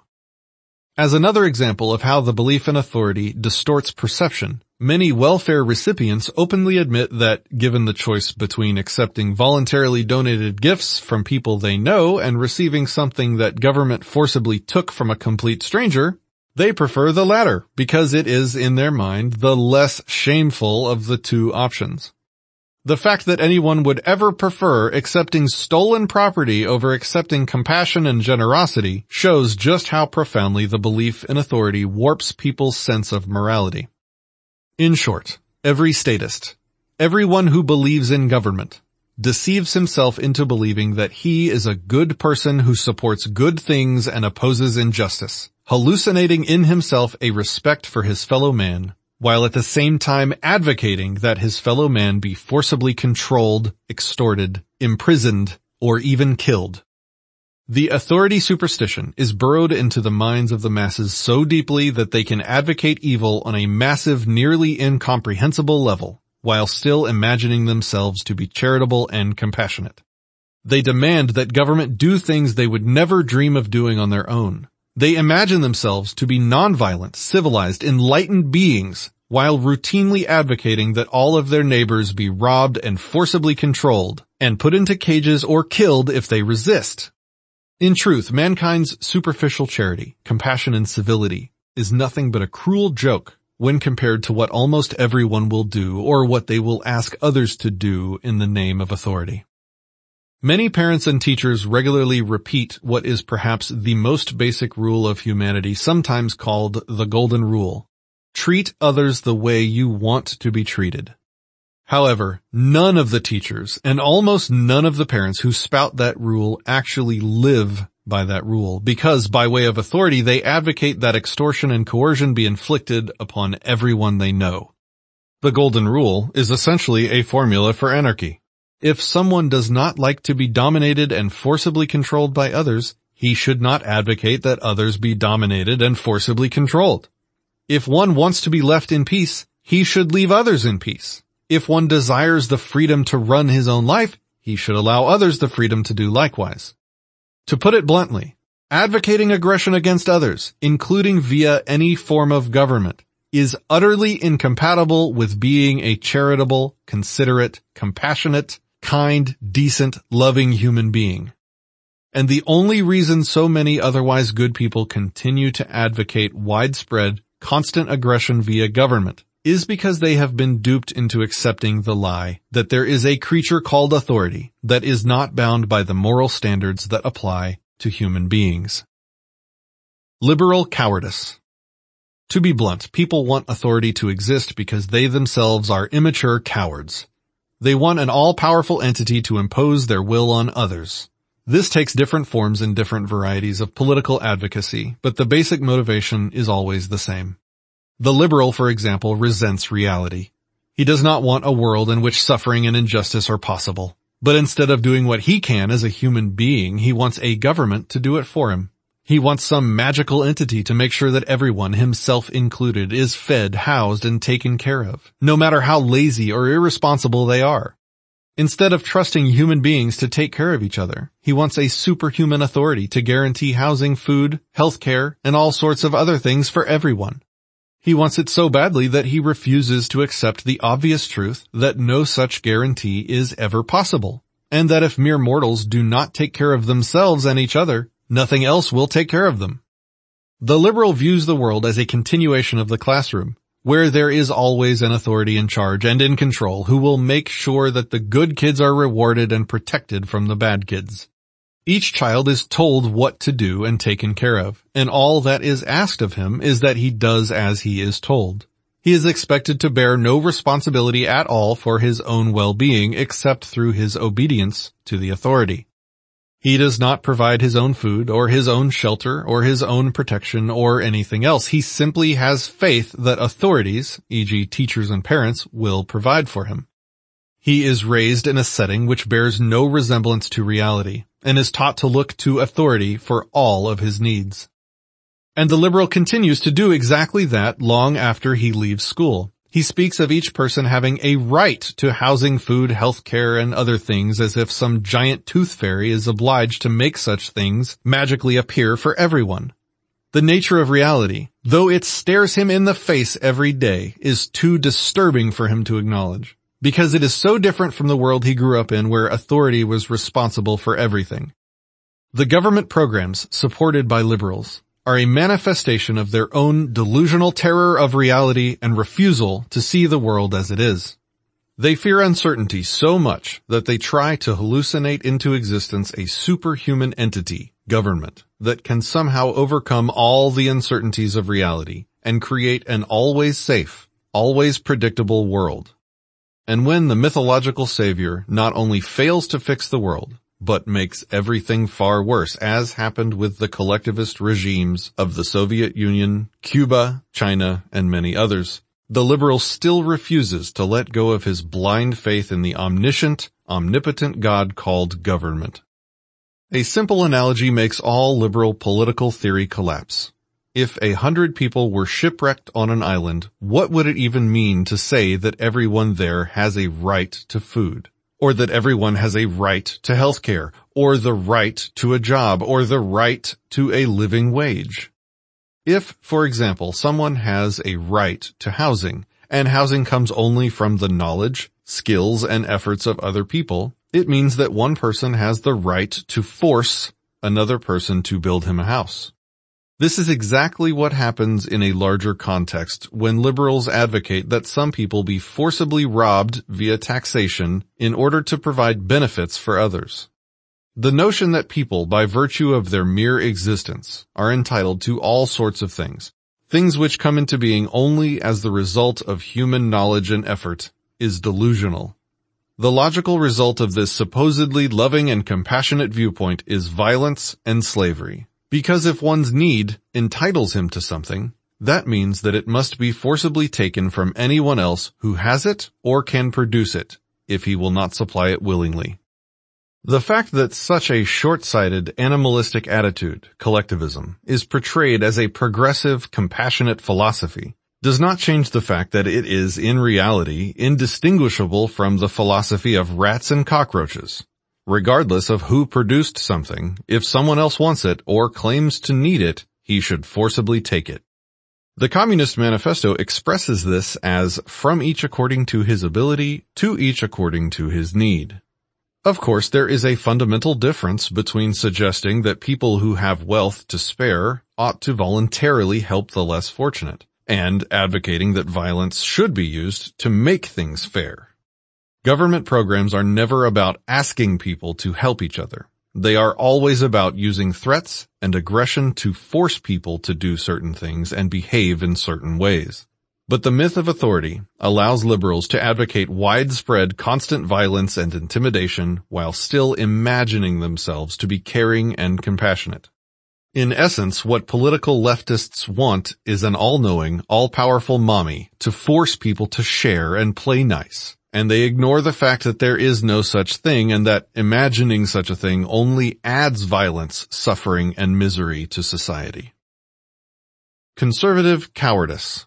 As another example of how the belief in authority distorts perception, many welfare recipients openly admit that, given the choice between accepting voluntarily donated gifts from people they know and receiving something that government forcibly took from a complete stranger, they prefer the latter because it is, in their mind, the less shameful of the two options. The fact that anyone would ever prefer accepting stolen property over accepting compassion and generosity shows just how profoundly the belief in authority warps people's sense of morality. In short, every statist, everyone who believes in government, deceives himself into believing that he is a good person who supports good things and opposes injustice, hallucinating in himself a respect for his fellow man, while at the same time advocating that his fellow man be forcibly controlled, extorted, imprisoned, or even killed. The authority superstition is burrowed into the minds of the masses so deeply that they can advocate evil on a massive, nearly incomprehensible level, while still imagining themselves to be charitable and compassionate. They demand that government do things they would never dream of doing on their own. They imagine themselves to be nonviolent, civilized, enlightened beings, while routinely advocating that all of their neighbors be robbed and forcibly controlled, and put into cages or killed if they resist. In truth, mankind's superficial charity, compassion, and civility is nothing but a cruel joke when compared to what almost everyone will do or what they will ask others to do in the name of authority. Many parents and teachers regularly repeat what is perhaps the most basic rule of humanity, sometimes called the Golden Rule. Treat others the way you want to be treated. However, none of the teachers and almost none of the parents who spout that rule actually live by that rule, because by way of authority they advocate that extortion and coercion be inflicted upon everyone they know. The Golden Rule is essentially a formula for anarchy. If someone does not like to be dominated and forcibly controlled by others, he should not advocate that others be dominated and forcibly controlled. If one wants to be left in peace, he should leave others in peace. If one desires the freedom to run his own life, he should allow others the freedom to do likewise. To put it bluntly, advocating aggression against others, including via any form of government, is utterly incompatible with being a charitable, considerate, compassionate, kind, decent, loving human being. And the only reason so many otherwise good people continue to advocate widespread, constant aggression via government is because they have been duped into accepting the lie that there is a creature called authority that is not bound by the moral standards that apply to human beings. Liberal cowardice. To be blunt, people want authority to exist because they themselves are immature cowards. They want an all-powerful entity to impose their will on others. This takes different forms in different varieties of political advocacy, but the basic motivation is always the same. The liberal, for example, resents reality. He does not want a world in which suffering and injustice are possible. But instead of doing what he can as a human being, he wants a government to do it for him. He wants some magical entity to make sure that everyone, himself included, is fed, housed, and taken care of, no matter how lazy or irresponsible they are. Instead of trusting human beings to take care of each other, he wants a superhuman authority to guarantee housing, food, health care, and all sorts of other things for everyone. He wants it so badly that he refuses to accept the obvious truth that no such guarantee is ever possible, and that if mere mortals do not take care of themselves and each other, nothing else will take care of them. The liberal views the world as a continuation of the classroom, where there is always an authority in charge and in control who will make sure that the good kids are rewarded and protected from the bad kids. Each child is told what to do and taken care of, and all that is asked of him is that he does as he is told. He is expected to bear no responsibility at all for his own well-being except through his obedience to the authority. He does not provide his own food or his own shelter or his own protection or anything else. He simply has faith that authorities, for example teachers and parents, will provide for him. He is raised in a setting which bears no resemblance to reality and is taught to look to authority for all of his needs. And the liberal continues to do exactly that long after he leaves school. He speaks of each person having a right to housing, food, health care, and other things as if some giant tooth fairy is obliged to make such things magically appear for everyone. The nature of reality, though it stares him in the face every day, is too disturbing for him to acknowledge, because it is so different from the world he grew up in where authority was responsible for everything. The government programs supported by liberals are a manifestation of their own delusional terror of reality and refusal to see the world as it is. They fear uncertainty so much that they try to hallucinate into existence a superhuman entity, government, that can somehow overcome all the uncertainties of reality and create an always safe, always predictable world. And when the mythological savior not only fails to fix the world, but makes everything far worse, as happened with the collectivist regimes of the Soviet Union, Cuba, China, and many others, the liberal still refuses to let go of his blind faith in the omniscient, omnipotent God called government. A simple analogy makes all liberal political theory collapse. If a hundred people were shipwrecked on an island, what would it even mean to say that everyone there has a right to food? Or that everyone has a right to health care, or the right to a job, or the right to a living wage? If, for example, someone has a right to housing, and housing comes only from the knowledge, skills, and efforts of other people, it means that one person has the right to force another person to build him a house. This is exactly what happens in a larger context when liberals advocate that some people be forcibly robbed via taxation in order to provide benefits for others. The notion that people, by virtue of their mere existence, are entitled to all sorts of things, things which come into being only as the result of human knowledge and effort, is delusional. The logical result of this supposedly loving and compassionate viewpoint is violence and slavery. Because if one's need entitles him to something, that means that it must be forcibly taken from anyone else who has it or can produce it, if he will not supply it willingly. The fact that such a short-sighted, animalistic attitude, collectivism, is portrayed as a progressive, compassionate philosophy does not change the fact that it is, in reality, indistinguishable from the philosophy of rats and cockroaches. Regardless of who produced something, if someone else wants it or claims to need it, he should forcibly take it. The Communist Manifesto expresses this as from each according to his ability, to each according to his need. Of course, there is a fundamental difference between suggesting that people who have wealth to spare ought to voluntarily help the less fortunate, and advocating that violence should be used to make things fair. Government programs are never about asking people to help each other. They are always about using threats and aggression to force people to do certain things and behave in certain ways. But the myth of authority allows liberals to advocate widespread constant violence and intimidation while still imagining themselves to be caring and compassionate. In essence, what political leftists want is an all-knowing, all-powerful mommy to force people to share and play nice. And they ignore the fact that there is no such thing and that imagining such a thing only adds violence, suffering, and misery to society. Conservative cowardice.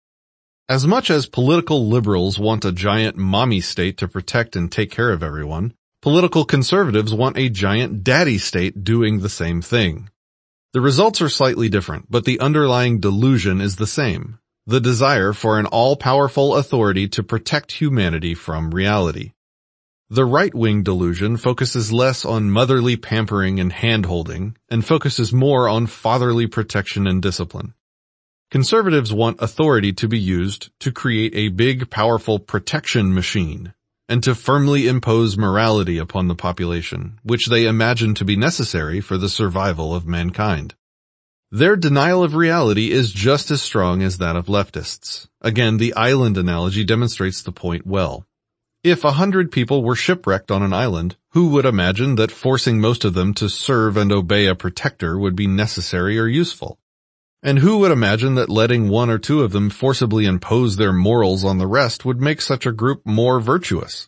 As much as political liberals want a giant mommy state to protect and take care of everyone, political conservatives want a giant daddy state doing the same thing. The results are slightly different, but the underlying delusion is the same. The desire for an all-powerful authority to protect humanity from reality. The right-wing delusion focuses less on motherly pampering and hand-holding, and focuses more on fatherly protection and discipline. Conservatives want authority to be used to create a big, powerful protection machine, and to firmly impose morality upon the population, which they imagine to be necessary for the survival of mankind. Their denial of reality is just as strong as that of leftists. Again, the island analogy demonstrates the point well. If a hundred people were shipwrecked on an island, who would imagine that forcing most of them to serve and obey a protector would be necessary or useful? And who would imagine that letting one or two of them forcibly impose their morals on the rest would make such a group more virtuous?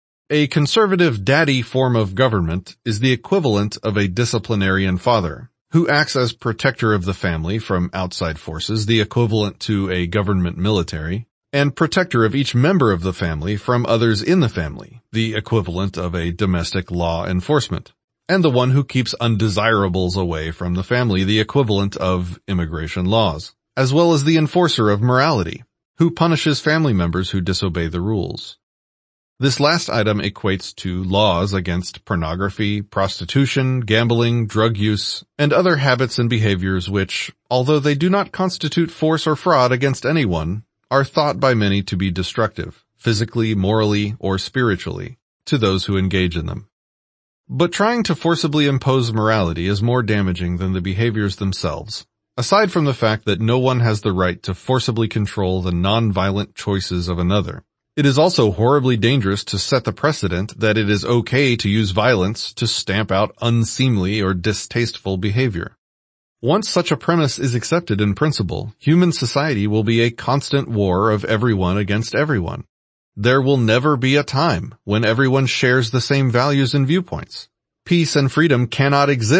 A conservative daddy form of government is the equivalent of a disciplinarian father, who acts as protector of the family from outside forces, the equivalent to a government military, and protector of each member of the family from others in the family, the equivalent of a domestic law enforcement, and the one who keeps undesirables away from the family, the equivalent of immigration laws, as well as the enforcer of morality, who punishes family members who disobey the rules. This last item equates to laws against pornography, prostitution, gambling, drug use, and other habits and behaviors which, although they do not constitute force or fraud against anyone, are thought by many to be destructive, physically, morally, or spiritually, to those who engage in them. But trying to forcibly impose morality is more damaging than the behaviors themselves, aside from the fact that no one has the right to forcibly control the non-violent choices of another. It is also horribly dangerous to set the precedent that it is okay to use violence to stamp out unseemly or distasteful behavior. Once such a premise is accepted in principle, human society will be a constant war of everyone against everyone. There will never be a time when everyone shares the same values and viewpoints. Peace and freedom cannot exist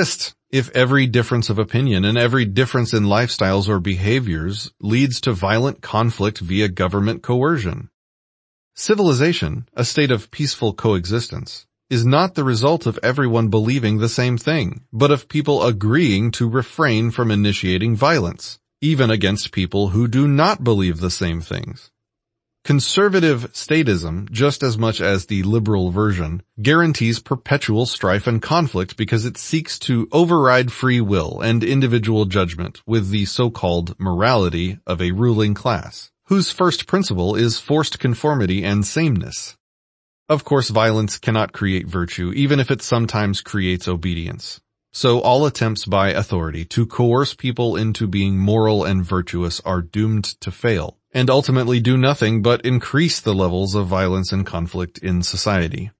If every difference of opinion and every difference in lifestyles or behaviors leads to violent conflict via government coercion? Civilization, a state of peaceful coexistence, is not the result of everyone believing the same thing, but of people agreeing to refrain from initiating violence, even against people who do not believe the same things. Conservative statism, just as much as the liberal version, guarantees perpetual strife and conflict because it seeks to override free will and individual judgment with the so-called morality of a ruling class, whose first principle is forced conformity and sameness. Of course, violence cannot create virtue, even if it sometimes creates obedience. So all attempts by authority to coerce people into being moral and virtuous are doomed to fail, and ultimately do nothing but increase the levels of violence and conflict in society.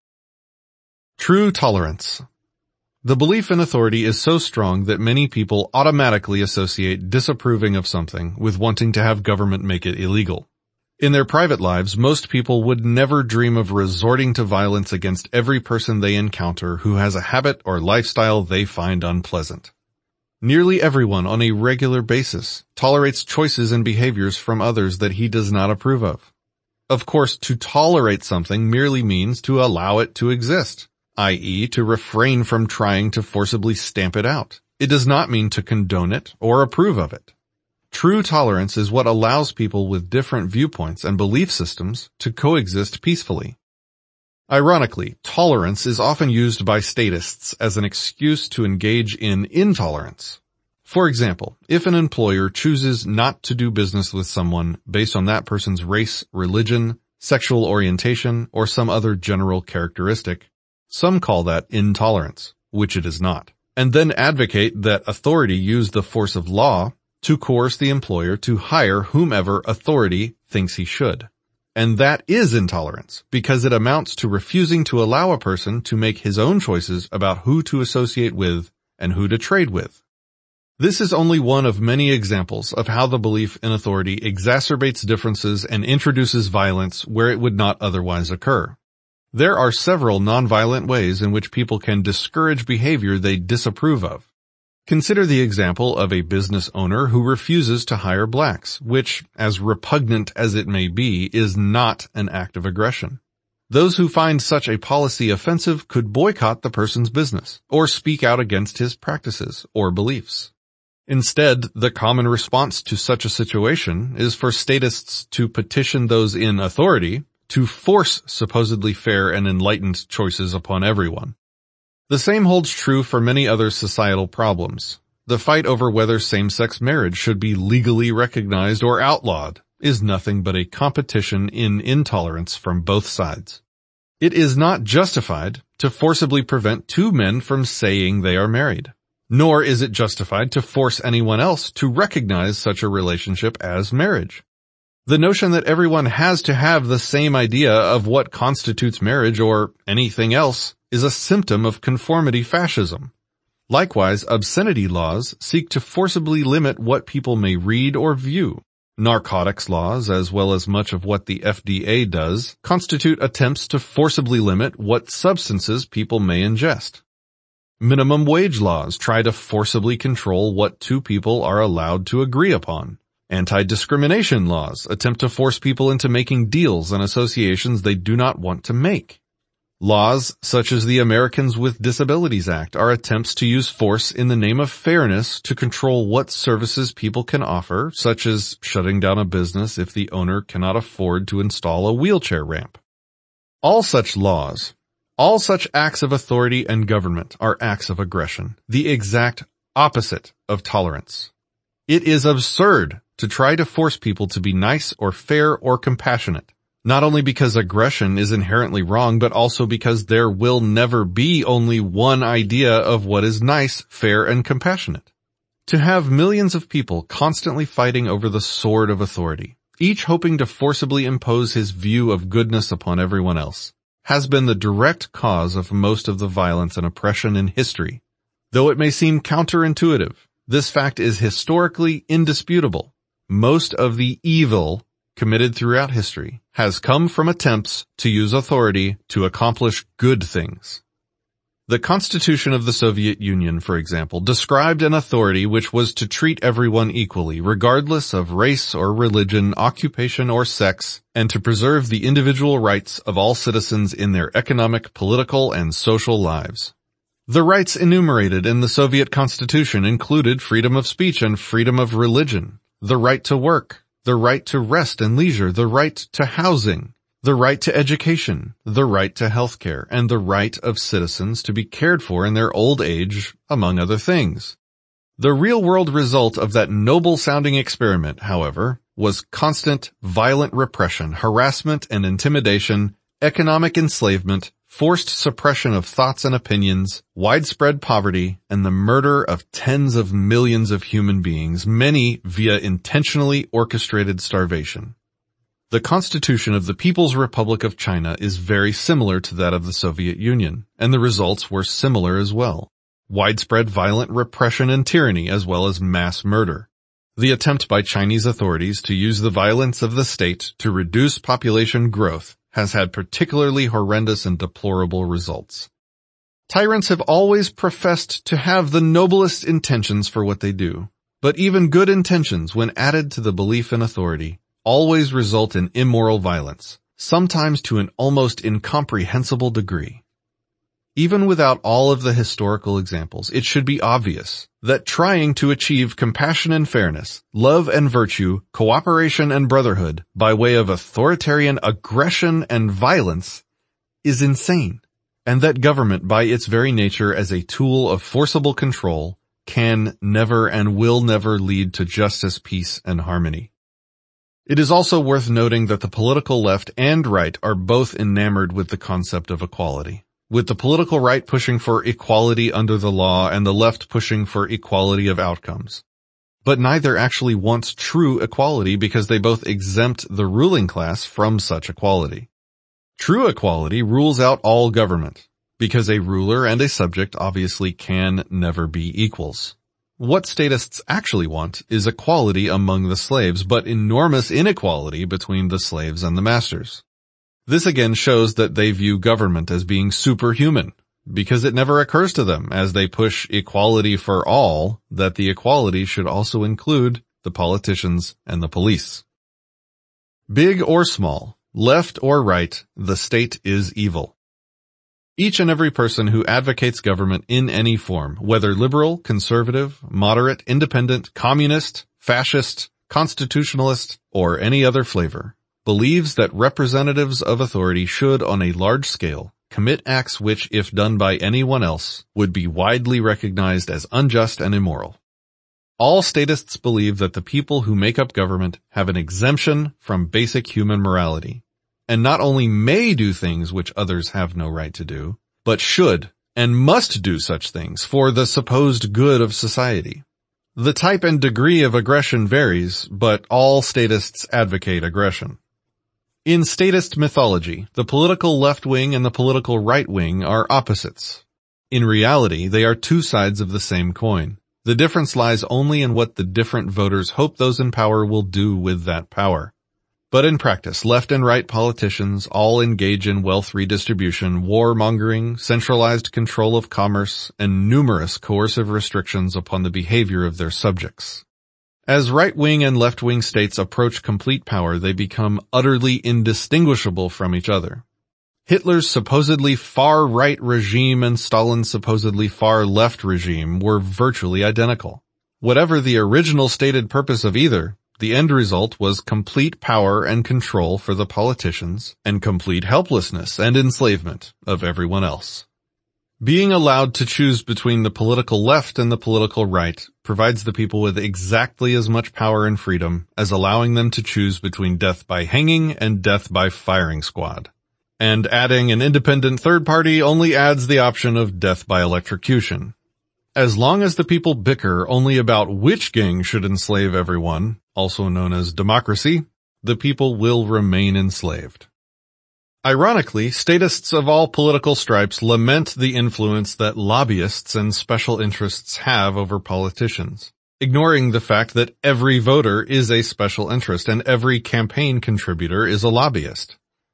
True tolerance. The belief in authority is so strong that many people automatically associate disapproving of something with wanting to have government make it illegal. In their private lives, most people would never dream of resorting to violence against every person they encounter who has a habit or lifestyle they find unpleasant. Nearly everyone on a regular basis tolerates choices and behaviors from others that he does not approve of. Of course, to tolerate something merely means to allow it to exist, that is, to refrain from trying to forcibly stamp it out. It does not mean to condone it or approve of it. True tolerance is what allows people with different viewpoints and belief systems to coexist peacefully. Ironically, tolerance is often used by statists as an excuse to engage in intolerance. For example, if an employer chooses not to do business with someone based on that person's race, religion, sexual orientation, or some other general characteristic, some call that intolerance, which it is not, and then advocate that authority use the force of law to coerce the employer to hire whomever authority thinks he should. And that is intolerance, because it amounts to refusing to allow a person to make his own choices about who to associate with and who to trade with. This is only one of many examples of how the belief in authority exacerbates differences and introduces violence where it would not otherwise occur. There are several nonviolent ways in which people can discourage behavior they disapprove of. Consider the example of a business owner who refuses to hire blacks, which, as repugnant as it may be, is not an act of aggression. Those who find such a policy offensive could boycott the person's business, or speak out against his practices or beliefs. Instead, the common response to such a situation is for statists to petition those in authority to force supposedly fair and enlightened choices upon everyone. The same holds true for many other societal problems. The fight over whether same-sex marriage should be legally recognized or outlawed is nothing but a competition in intolerance from both sides. It is not justified to forcibly prevent two men from saying they are married, nor is it justified to force anyone else to recognize such a relationship as marriage. The notion that everyone has to have the same idea of what constitutes marriage or anything else is a symptom of conformity fascism. Likewise, obscenity laws seek to forcibly limit what people may read or view. Narcotics laws, as well as much of what the F D A does, constitute attempts to forcibly limit what substances people may ingest. Minimum wage laws try to forcibly control what two people are allowed to agree upon. Anti-discrimination laws attempt to force people into making deals and associations they do not want to make. Laws such as the Americans with Disabilities Act are attempts to use force in the name of fairness to control what services people can offer, such as shutting down a business if the owner cannot afford to install a wheelchair ramp. All such laws, all such acts of authority and government are acts of aggression, the exact opposite of tolerance. It is absurd to try to force people to be nice or fair or compassionate. Not only because aggression is inherently wrong, but also because there will never be only one idea of what is nice, fair, and compassionate. To have millions of people constantly fighting over the sword of authority, each hoping to forcibly impose his view of goodness upon everyone else, has been the direct cause of most of the violence and oppression in history. Though it may seem counterintuitive, this fact is historically indisputable. Most of the evil committed throughout history has come from attempts to use authority to accomplish good things. The Constitution of the Soviet Union, for example, described an authority which was to treat everyone equally, regardless of race or religion, occupation or sex, and to preserve the individual rights of all citizens in their economic, political, and social lives. The rights enumerated in the Soviet Constitution included freedom of speech and freedom of religion, the right to work, the right to rest and leisure, the right to housing, the right to education, the right to healthcare, and the right of citizens to be cared for in their old age, among other things. The real-world result of that noble-sounding experiment, however, was constant, violent repression, harassment and intimidation, economic enslavement, forced suppression of thoughts and opinions, widespread poverty, and the murder of tens of millions of human beings, many via intentionally orchestrated starvation. The Constitution of the People's Republic of China is very similar to that of the Soviet Union, and the results were similar as well. Widespread violent repression and tyranny as well as mass murder. The attempt by Chinese authorities to use the violence of the state to reduce population growth has had particularly horrendous and deplorable results. Tyrants have always professed to have the noblest intentions for what they do, but even good intentions, when added to the belief in authority, always result in immoral violence, sometimes to an almost incomprehensible degree. Even without all of the historical examples, it should be obvious that trying to achieve compassion and fairness, love and virtue, cooperation and brotherhood by way of authoritarian aggression and violence is insane, and that government by its very nature as a tool of forcible control can never and will never lead to justice, peace, and harmony. It is also worth noting that the political left and right are both enamored with the concept of equality, with the political right pushing for equality under the law and the left pushing for equality of outcomes. But neither actually wants true equality because they both exempt the ruling class from such equality. True equality rules out all government, because a ruler and a subject obviously can never be equals. What statists actually want is equality among the slaves, but enormous inequality between the slaves and the masters. This again shows that they view government as being superhuman, because it never occurs to them, as they push equality for all, that the equality should also include the politicians and the police. Big or small, left or right, the state is evil. Each and every person who advocates government in any form, whether liberal, conservative, moderate, independent, communist, fascist, constitutionalist, or any other flavor, believes that representatives of authority should, on a large scale, commit acts which, if done by anyone else, would be widely recognized as unjust and immoral. All statists believe that the people who make up government have an exemption from basic human morality, and not only may do things which others have no right to do, but should and must do such things for the supposed good of society. The type and degree of aggression varies, but all statists advocate aggression. In statist mythology, the political left wing and the political right wing are opposites. In reality, they are two sides of the same coin. The difference lies only in what the different voters hope those in power will do with that power. But in practice, left and right politicians all engage in wealth redistribution, warmongering, centralized control of commerce, and numerous coercive restrictions upon the behavior of their subjects. As right-wing and left-wing states approach complete power, they become utterly indistinguishable from each other. Hitler's supposedly far-right regime and Stalin's supposedly far-left regime were virtually identical. Whatever the original stated purpose of either, the end result was complete power and control for the politicians and complete helplessness and enslavement of everyone else. Being allowed to choose between the political left and the political right provides the people with exactly as much power and freedom as allowing them to choose between death by hanging and death by firing squad. And adding an independent third party only adds the option of death by electrocution. As long as the people bicker only about which gang should enslave everyone, also known as democracy, the people will remain enslaved. Ironically, statists of all political stripes lament the influence that lobbyists and special interests have over politicians, ignoring the fact that every voter is a special interest and every campaign contributor is a lobbyist.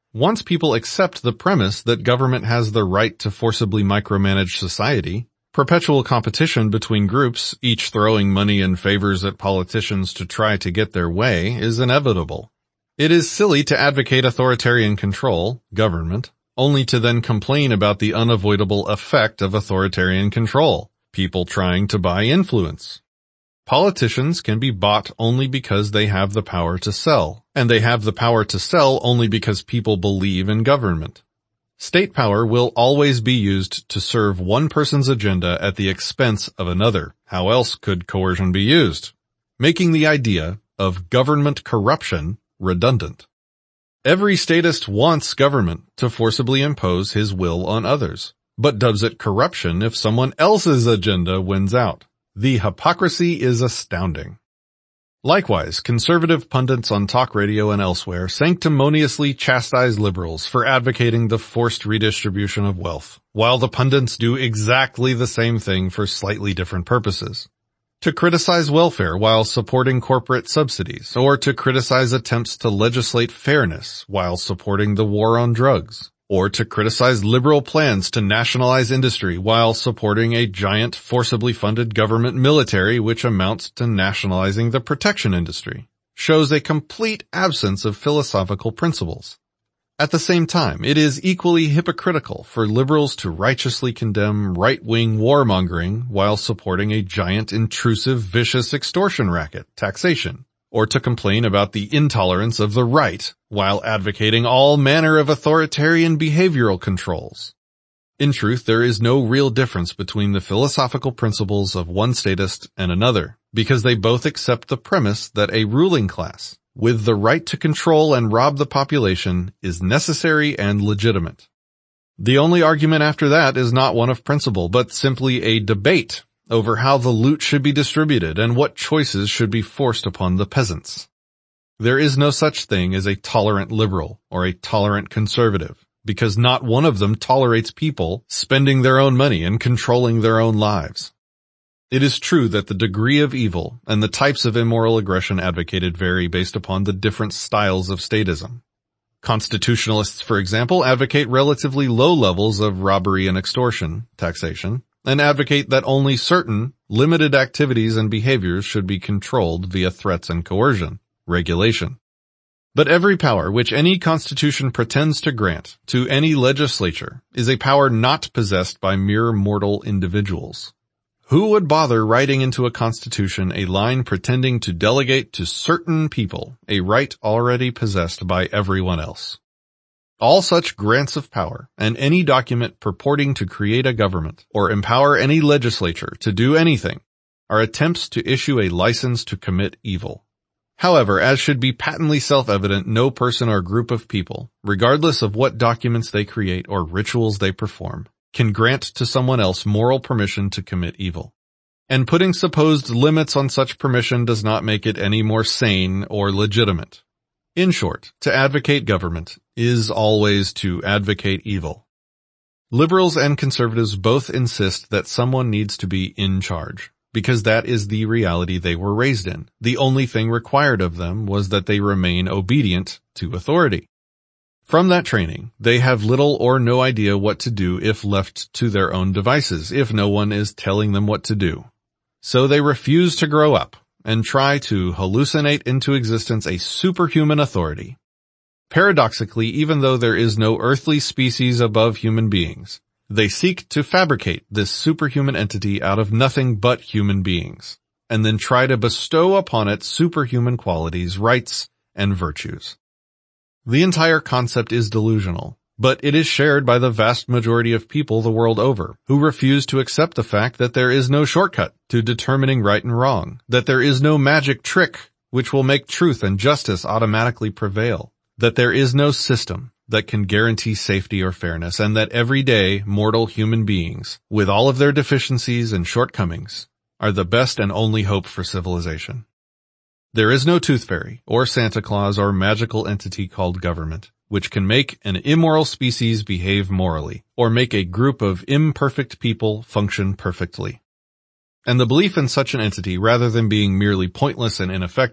Once people accept the premise that government has the right to forcibly micromanage society, perpetual competition between groups, each throwing money and favors at politicians to try to get their way, is inevitable. It is silly to advocate authoritarian control, government, only to then complain about the unavoidable effect of authoritarian control, people trying to buy influence. Politicians can be bought only because they have the power to sell, and they have the power to sell only because people believe in government. State power will always be used to serve one person's agenda at the expense of another. How else could coercion be used? Making the idea of government corruption redundant. Every statist wants government to forcibly impose his will on others, but dubs it corruption if someone else's agenda wins out. The hypocrisy is astounding. Likewise, conservative pundits on talk radio and elsewhere sanctimoniously chastise liberals for advocating the forced redistribution of wealth, while the pundits do exactly the same thing for slightly different purposes. To criticize welfare while supporting corporate subsidies, or to criticize attempts to legislate fairness while supporting the war on drugs, or to criticize liberal plans to nationalize industry while supporting a giant forcibly funded government military which amounts to nationalizing the protection industry, shows a complete absence of philosophical principles. At the same time, it is equally hypocritical for liberals to righteously condemn right-wing warmongering while supporting a giant intrusive vicious extortion racket, taxation, or to complain about the intolerance of the right while advocating all manner of authoritarian behavioral controls. In truth, there is no real difference between the philosophical principles of one statist and another, because they both accept the premise that a ruling class, with the right to control and rob the population, is necessary and legitimate. The only argument after that is not one of principle, but simply a debate over how the loot should be distributed and what choices should be forced upon the peasants. There is no such thing as a tolerant liberal or a tolerant conservative, because not one of them tolerates people spending their own money and controlling their own lives. It is true that the degree of evil and the types of immoral aggression advocated vary based upon the different styles of statism. Constitutionalists, for example, advocate relatively low levels of robbery and extortion, taxation, and advocate that only certain, limited activities and behaviors should be controlled via threats and coercion, regulation. But every power which any constitution pretends to grant to any legislature is a power not possessed by mere mortal individuals. Who would bother writing into a constitution a line pretending to delegate to certain people a right already possessed by everyone else? All such grants of power, and any document purporting to create a government or empower any legislature to do anything, are attempts to issue a license to commit evil. However, as should be patently self-evident, no person or group of people, regardless of what documents they create or rituals they perform, can grant to someone else moral permission to commit evil. And putting supposed limits on such permission does not make it any more sane or legitimate. In short, to advocate government is always to advocate evil. Liberals and conservatives both insist that someone needs to be in charge, because that is the reality they were raised in. The only thing required of them was that they remain obedient to authority. From that training, they have little or no idea what to do if left to their own devices, if no one is telling them what to do. So they refuse to grow up and try to hallucinate into existence a superhuman authority. Paradoxically, even though there is no earthly species above human beings, they seek to fabricate this superhuman entity out of nothing but human beings, and then try to bestow upon it superhuman qualities, rights, and virtues. The entire concept is delusional, but it is shared by the vast majority of people the world over, who refuse to accept the fact that there is no shortcut to determining right and wrong, that there is no magic trick which will make truth and justice automatically prevail, that there is no system that can guarantee safety or fairness, and that every day mortal human beings, with all of their deficiencies and shortcomings, are the best and only hope for civilization. There is no tooth fairy or Santa Claus or magical entity called government, which can make an immoral species behave morally, or make a group of imperfect people function perfectly. And the belief in such an entity, rather than being merely pointless and ineffective,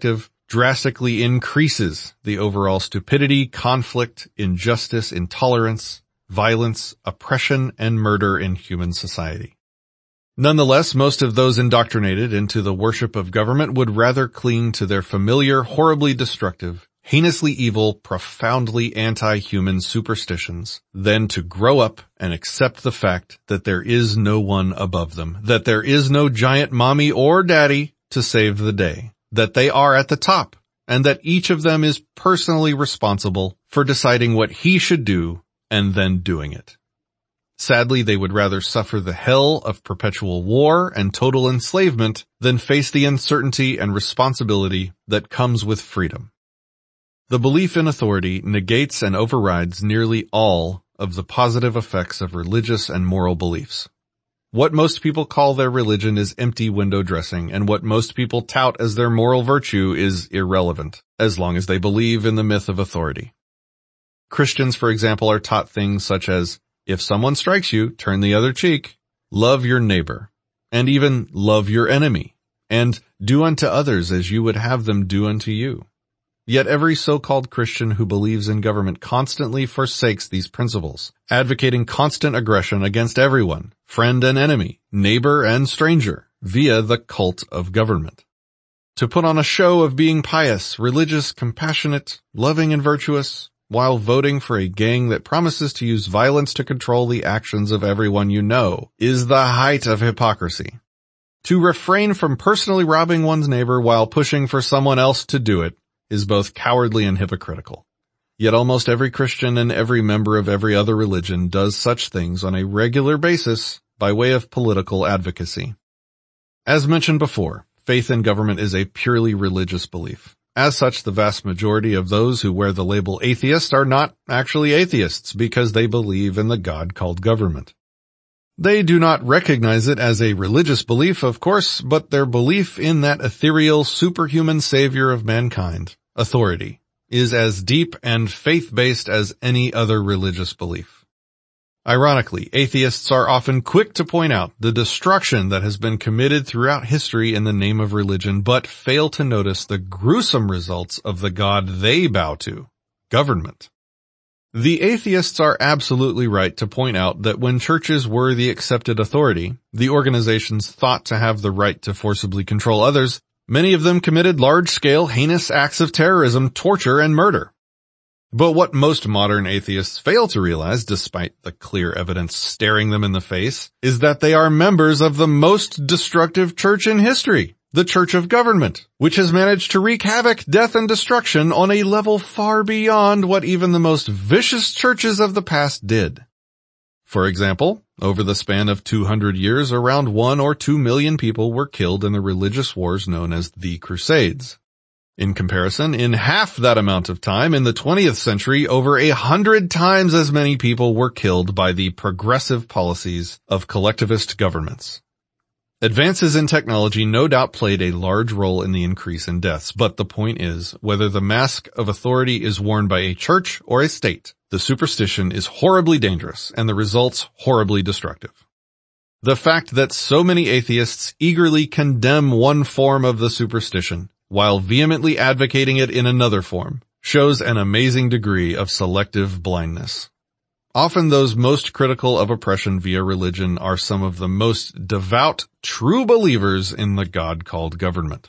drastically increases the overall stupidity, conflict, injustice, intolerance, violence, oppression, and murder in human society. Nonetheless, most of those indoctrinated into the worship of government would rather cling to their familiar, horribly destructive, heinously evil, profoundly anti-human superstitions than to grow up and accept the fact that there is no one above them, that there is no giant mommy or daddy to save the day, that they are at the top, and that each of them is personally responsible for deciding what he should do and then doing it. Sadly, they would rather suffer the hell of perpetual war and total enslavement than face the uncertainty and responsibility that comes with freedom. The belief in authority negates and overrides nearly all of the positive effects of religious and moral beliefs. What most people call their religion is empty window dressing, and what most people tout as their moral virtue is irrelevant, as long as they believe in the myth of authority. Christians, for example, are taught things such as, if someone strikes you, turn the other cheek, love your neighbor, and even love your enemy, and do unto others as you would have them do unto you. Yet every so-called Christian who believes in government constantly forsakes these principles, advocating constant aggression against everyone, friend and enemy, neighbor and stranger, via the cult of government. To put on a show of being pious, religious, compassionate, loving and virtuous, while voting for a gang that promises to use violence to control the actions of everyone you know, is the height of hypocrisy. To refrain from personally robbing one's neighbor while pushing for someone else to do it is both cowardly and hypocritical. Yet almost every Christian and every member of every other religion does such things on a regular basis by way of political advocacy. As mentioned before, faith in government is a purely religious belief. As such, the vast majority of those who wear the label atheist are not actually atheists because they believe in the God called government. They do not recognize it as a religious belief, of course, but their belief in that ethereal, superhuman savior of mankind, authority, is as deep and faith-based as any other religious belief. Ironically, atheists are often quick to point out the destruction that has been committed throughout history in the name of religion, but fail to notice the gruesome results of the God they bow to, government. The atheists are absolutely right to point out that when churches were the accepted authority, the organizations thought to have the right to forcibly control others, many of them committed large-scale, heinous acts of terrorism, torture, and murder. But what most modern atheists fail to realize, despite the clear evidence staring them in the face, is that they are members of the most destructive church in history, the Church of Government, which has managed to wreak havoc, death, and destruction on a level far beyond what even the most vicious churches of the past did. For example, over the span of two hundred years, around one or two million people were killed in the religious wars known as the Crusades. In comparison, in half that amount of time in the twentieth century, over a hundred times as many people were killed by the progressive policies of collectivist governments. Advances in technology no doubt played a large role in the increase in deaths, but the point is, whether the mask of authority is worn by a church or a state, the superstition is horribly dangerous and the results horribly destructive. The fact that so many atheists eagerly condemn one form of the superstition while vehemently advocating it in another form shows an amazing degree of selective blindness. Often those most critical of oppression via religion are some of the most devout, true believers in the God called government.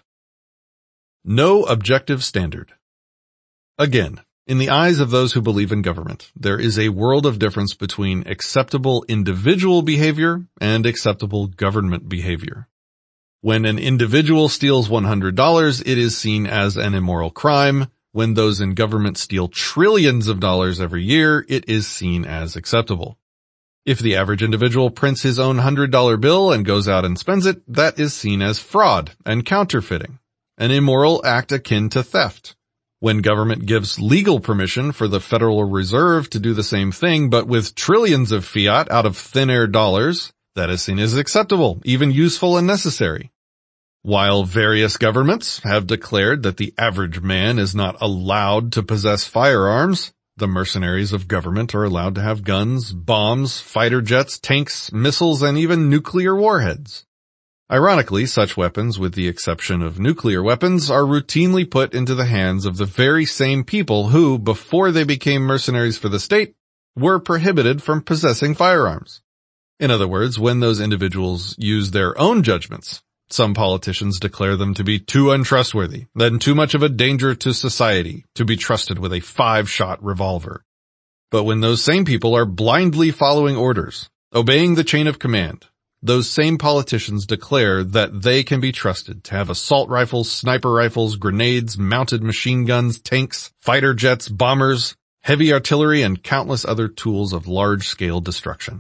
No objective standard. Again, in the eyes of those who believe in government, there is a world of difference between acceptable individual behavior and acceptable government behavior. When an individual steals one hundred dollars, it is seen as an immoral crime. When those in government steal trillions of dollars every year, it is seen as acceptable. If the average individual prints his own one hundred dollar bill and goes out and spends it, that is seen as fraud and counterfeiting, an immoral act akin to theft. When government gives legal permission for the Federal Reserve to do the same thing, but with trillions of fiat out of thin air dollars, that is seen as acceptable, even useful and necessary. While various governments have declared that the average man is not allowed to possess firearms, the mercenaries of government are allowed to have guns, bombs, fighter jets, tanks, missiles, and even nuclear warheads. Ironically, such weapons, with the exception of nuclear weapons, are routinely put into the hands of the very same people who, before they became mercenaries for the state, were prohibited from possessing firearms. In other words, when those individuals use their own judgments, some politicians declare them to be too untrustworthy, then too much of a danger to society to be trusted with a five-shot revolver. But when those same people are blindly following orders, obeying the chain of command, those same politicians declare that they can be trusted to have assault rifles, sniper rifles, grenades, mounted machine guns, tanks, fighter jets, bombers, heavy artillery, and countless other tools of large-scale destruction.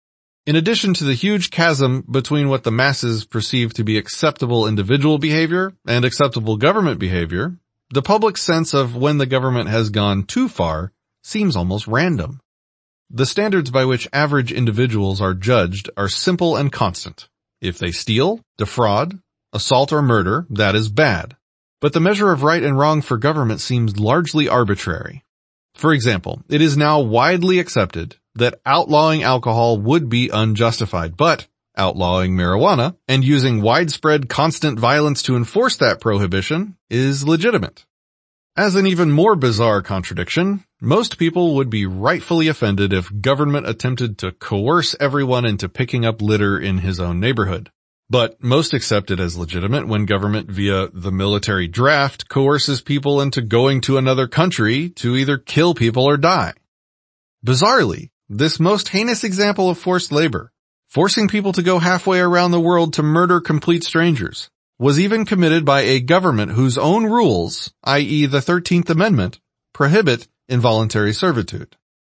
In addition to the huge chasm between what the masses perceive to be acceptable individual behavior and acceptable government behavior, the public's sense of when the government has gone too far seems almost random. The standards by which average individuals are judged are simple and constant. If they steal, defraud, assault, or murder, that is bad. But the measure of right and wrong for government seems largely arbitrary. For example, it is now widely accepted that outlawing alcohol would be unjustified, but outlawing marijuana and using widespread constant violence to enforce that prohibition is legitimate. As an even more bizarre contradiction, most people would be rightfully offended if government attempted to coerce everyone into picking up litter in his own neighborhood. But most accept it as legitimate when government via the military draft coerces people into going to another country to either kill people or die. Bizarrely, this most heinous example of forced labor, forcing people to go halfway around the world to murder complete strangers, was even committed by a government whose own rules, that is the thirteenth Amendment, prohibit involuntary servitude.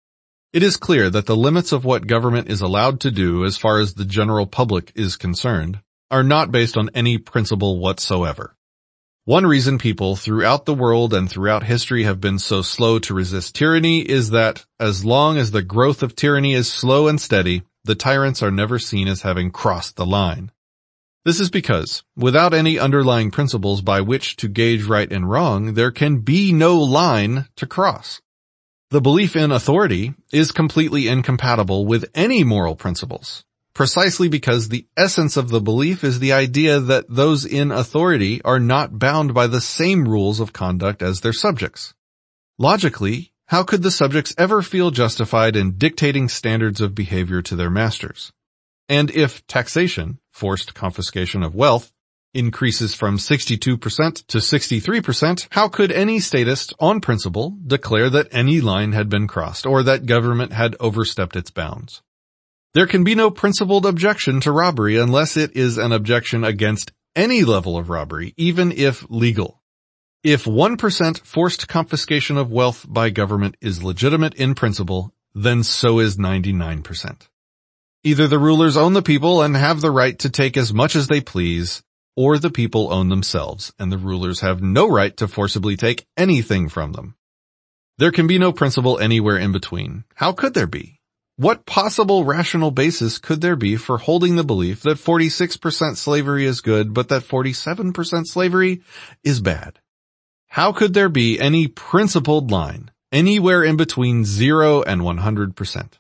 It is clear that the limits of what government is allowed to do as far as the general public is concerned are not based on any principle whatsoever. One reason people throughout the world and throughout history have been so slow to resist tyranny is that, as long as the growth of tyranny is slow and steady, the tyrants are never seen as having crossed the line. This is because, without any underlying principles by which to gauge right and wrong, there can be no line to cross. The belief in authority is completely incompatible with any moral principles, precisely because the essence of the belief is the idea that those in authority are not bound by the same rules of conduct as their subjects. Logically, how could the subjects ever feel justified in dictating standards of behavior to their masters? And if taxation, forced confiscation of wealth, increases from sixty-two percent to sixty-three percent, how could any statist, on principle, declare that any line had been crossed or that government had overstepped its bounds? There can be no principled objection to robbery unless it is an objection against any level of robbery, even if legal. If one percent forced confiscation of wealth by government is legitimate in principle, then so is ninety-nine percent. Either the rulers own the people and have the right to take as much as they please, or the people own themselves and the rulers have no right to forcibly take anything from them. There can be no principle anywhere in between. How could there be? What possible rational basis could there be for holding the belief that forty-six percent slavery is good, but that forty-seven percent slavery is bad? How could there be any principled line anywhere in between zero and one hundred percent?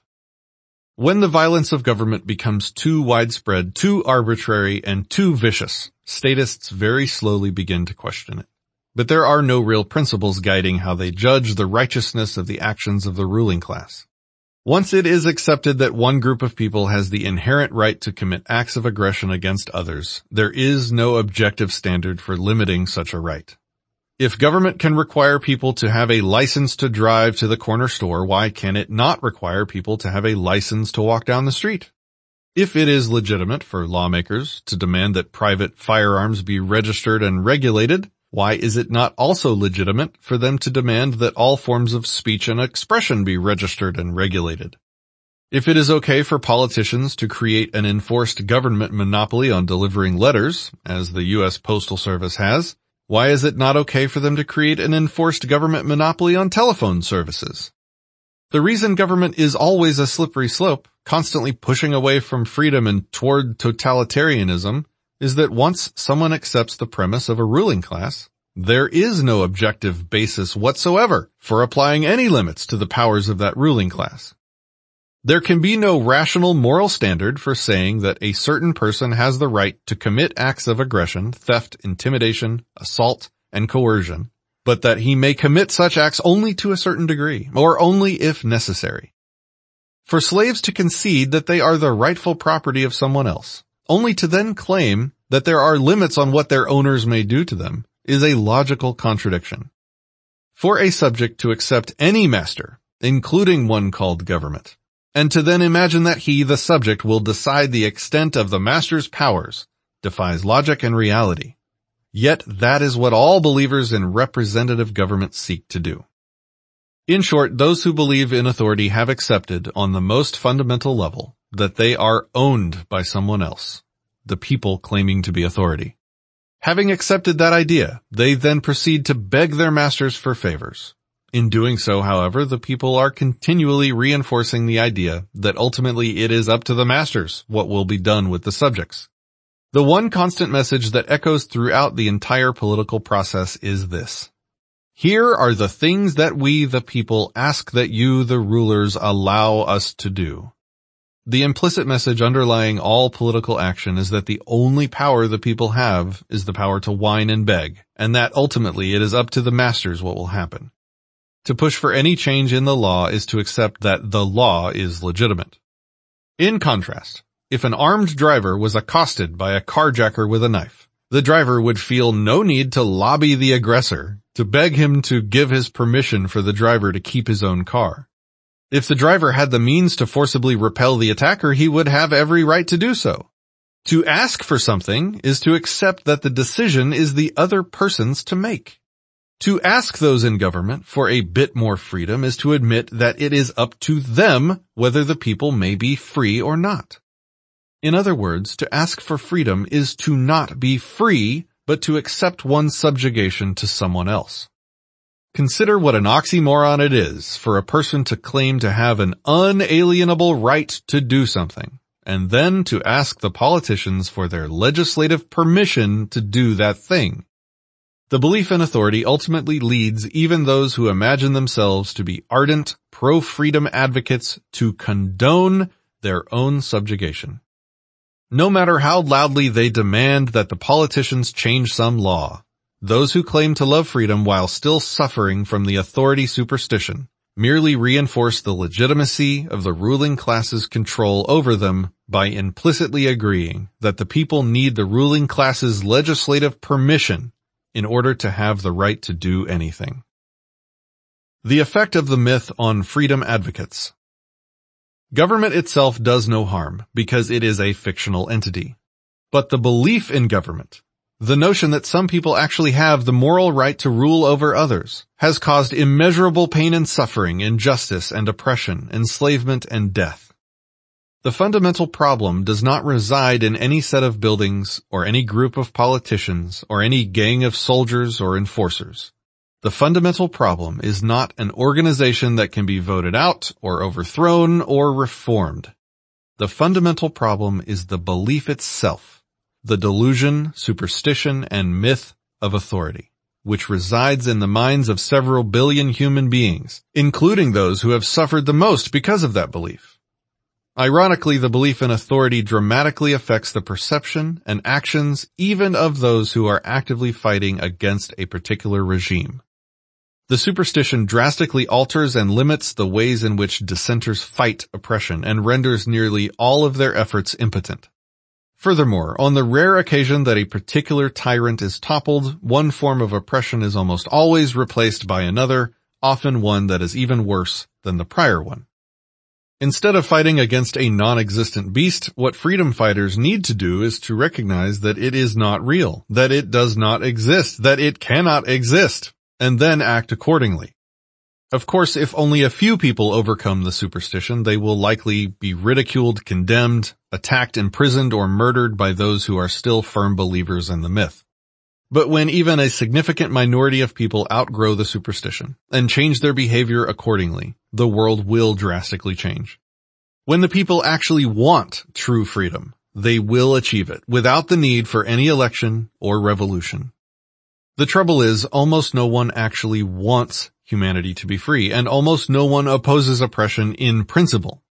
When the violence of government becomes too widespread, too arbitrary, and too vicious, statists very slowly begin to question it. But there are no real principles guiding how they judge the righteousness of the actions of the ruling class. Once it is accepted that one group of people has the inherent right to commit acts of aggression against others, there is no objective standard for limiting such a right. If government can require people to have a license to drive to the corner store, why can it not require people to have a license to walk down the street? If it is legitimate for lawmakers to demand that private firearms be registered and regulated, why is it not also legitimate for them to demand that all forms of speech and expression be registered and regulated? If it is okay for politicians to create an enforced government monopoly on delivering letters, as the U S Postal Service has, why is it not okay for them to create an enforced government monopoly on telephone services? The reason government is always a slippery slope, constantly pushing away from freedom and toward totalitarianism, is that once someone accepts the premise of a ruling class, there is no objective basis whatsoever for applying any limits to the powers of that ruling class. There can be no rational moral standard for saying that a certain person has the right to commit acts of aggression, theft, intimidation, assault, and coercion, but that he may commit such acts only to a certain degree, or only if necessary. For slaves to concede that they are the rightful property of someone else, only to then claim that there are limits on what their owners may do to them, is a logical contradiction. For a subject to accept any master, including one called government, and to then imagine that he, the subject, will decide the extent of the master's powers, defies logic and reality. Yet that is what all believers in representative government seek to do. In short, those who believe in authority have accepted, on the most fundamental level, that they are owned by someone else, the people claiming to be authority. Having accepted that idea, they then proceed to beg their masters for favors. In doing so, however, the people are continually reinforcing the idea that ultimately it is up to the masters what will be done with the subjects. The one constant message that echoes throughout the entire political process is this: here are the things that we, the people, ask that you, the rulers, allow us to do. The implicit message underlying all political action is that the only power the people have is the power to whine and beg, and that ultimately it is up to the masters what will happen. To push for any change in the law is to accept that the law is legitimate. In contrast, if an armed driver was accosted by a carjacker with a knife, the driver would feel no need to lobby the aggressor to beg him to give his permission for the driver to keep his own car. If the driver had the means to forcibly repel the attacker, he would have every right to do so. To ask for something is to accept that the decision is the other person's to make. To ask those in government for a bit more freedom is to admit that it is up to them whether the people may be free or not. In other words, to ask for freedom is to not be free, but to accept one's subjugation to someone else. Consider what an oxymoron it is for a person to claim to have an unalienable right to do something, and then to ask the politicians for their legislative permission to do that thing. The belief in authority ultimately leads even those who imagine themselves to be ardent, pro-freedom advocates to condone their own subjugation. No matter how loudly they demand that the politicians change some law, those who claim to love freedom while still suffering from the authority superstition merely reinforce the legitimacy of the ruling class's control over them by implicitly agreeing that the people need the ruling class's legislative permission in order to have the right to do anything. The effect of the myth on freedom advocates. Government itself does no harm because it is a fictional entity. But the belief in government, the notion that some people actually have the moral right to rule over others, has caused immeasurable pain and suffering, injustice and oppression, enslavement and death. The fundamental problem does not reside in any set of buildings or any group of politicians or any gang of soldiers or enforcers. The fundamental problem is not an organization that can be voted out or overthrown or reformed. The fundamental problem is the belief itself, the delusion, superstition, and myth of authority, which resides in the minds of several billion human beings, including those who have suffered the most because of that belief. Ironically, the belief in authority dramatically affects the perception and actions even of those who are actively fighting against a particular regime. The superstition drastically alters and limits the ways in which dissenters fight oppression and renders nearly all of their efforts impotent. Furthermore, on the rare occasion that a particular tyrant is toppled, one form of oppression is almost always replaced by another, often one that is even worse than the prior one. Instead of fighting against a non-existent beast, what freedom fighters need to do is to recognize that it is not real, that it does not exist, that it cannot exist, and then act accordingly. Of course, if only a few people overcome the superstition, they will likely be ridiculed, condemned, attacked, imprisoned, or murdered by those who are still firm believers in the myth. But when even a significant minority of people outgrow the superstition and change their behavior accordingly, the world will drastically change. When the people actually want true freedom, they will achieve it without the need for any election or revolution. The trouble is, almost no one actually wants humanity to be free, and almost no one opposes oppression in principle.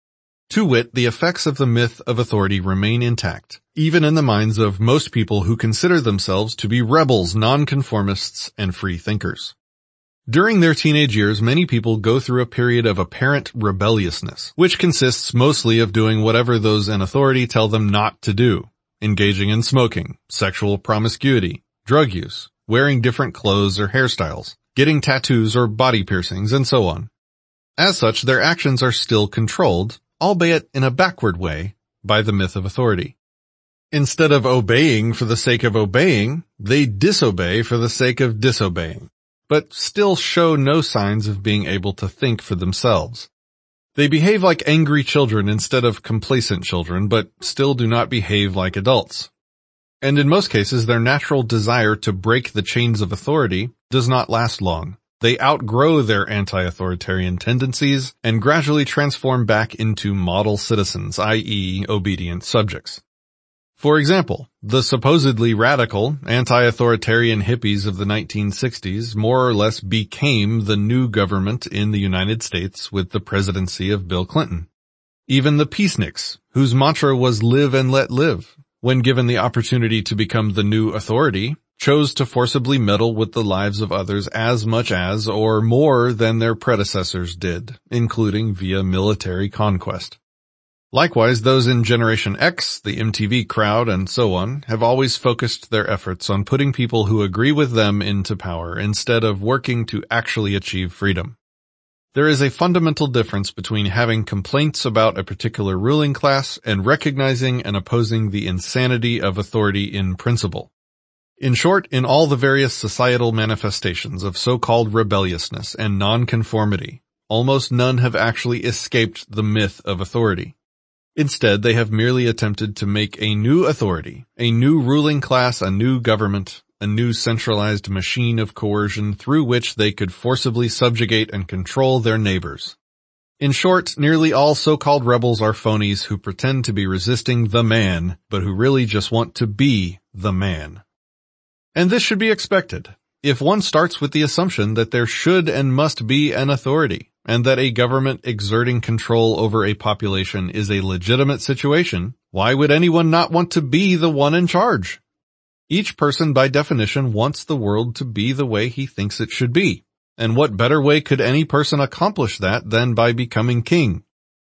To wit, the effects of the myth of authority remain intact, even in the minds of most people who consider themselves to be rebels, nonconformists, and free thinkers. During their teenage years, many people go through a period of apparent rebelliousness, which consists mostly of doing whatever those in authority tell them not to do, engaging in smoking, sexual promiscuity, drug use, wearing different clothes or hairstyles, getting tattoos or body piercings, and so on. As such, their actions are still controlled, albeit in a backward way, by the myth of authority. Instead of obeying for the sake of obeying, they disobey for the sake of disobeying, but still show no signs of being able to think for themselves. They behave like angry children instead of complacent children, but still do not behave like adults. And in most cases, their natural desire to break the chains of authority does not last long. They outgrow their anti-authoritarian tendencies and gradually transform back into model citizens, that is, obedient subjects. For example, the supposedly radical, anti-authoritarian hippies of the nineteen sixties more or less became the new government in the United States with the presidency of Bill Clinton. Even the peaceniks, whose mantra was live and let live, when given the opportunity to become the new authority, chose to forcibly meddle with the lives of others as much as or more than their predecessors did, including via military conquest. Likewise, those in Generation X, the M T V crowd, and so on, have always focused their efforts on putting people who agree with them into power instead of working to actually achieve freedom. There is a fundamental difference between having complaints about a particular ruling class and recognizing and opposing the insanity of authority in principle. In short, in all the various societal manifestations of so-called rebelliousness and nonconformity, almost none have actually escaped the myth of authority. Instead, they have merely attempted to make a new authority, a new ruling class, a new government, a new centralized machine of coercion through which they could forcibly subjugate and control their neighbors. In short, nearly all so-called rebels are phonies who pretend to be resisting the man, but who really just want to be the man. And this should be expected. If one starts with the assumption that there should and must be an authority, and that a government exerting control over a population is a legitimate situation, why would anyone not want to be the one in charge? Each person by definition wants the world to be the way he thinks it should be. And what better way could any person accomplish that than by becoming king?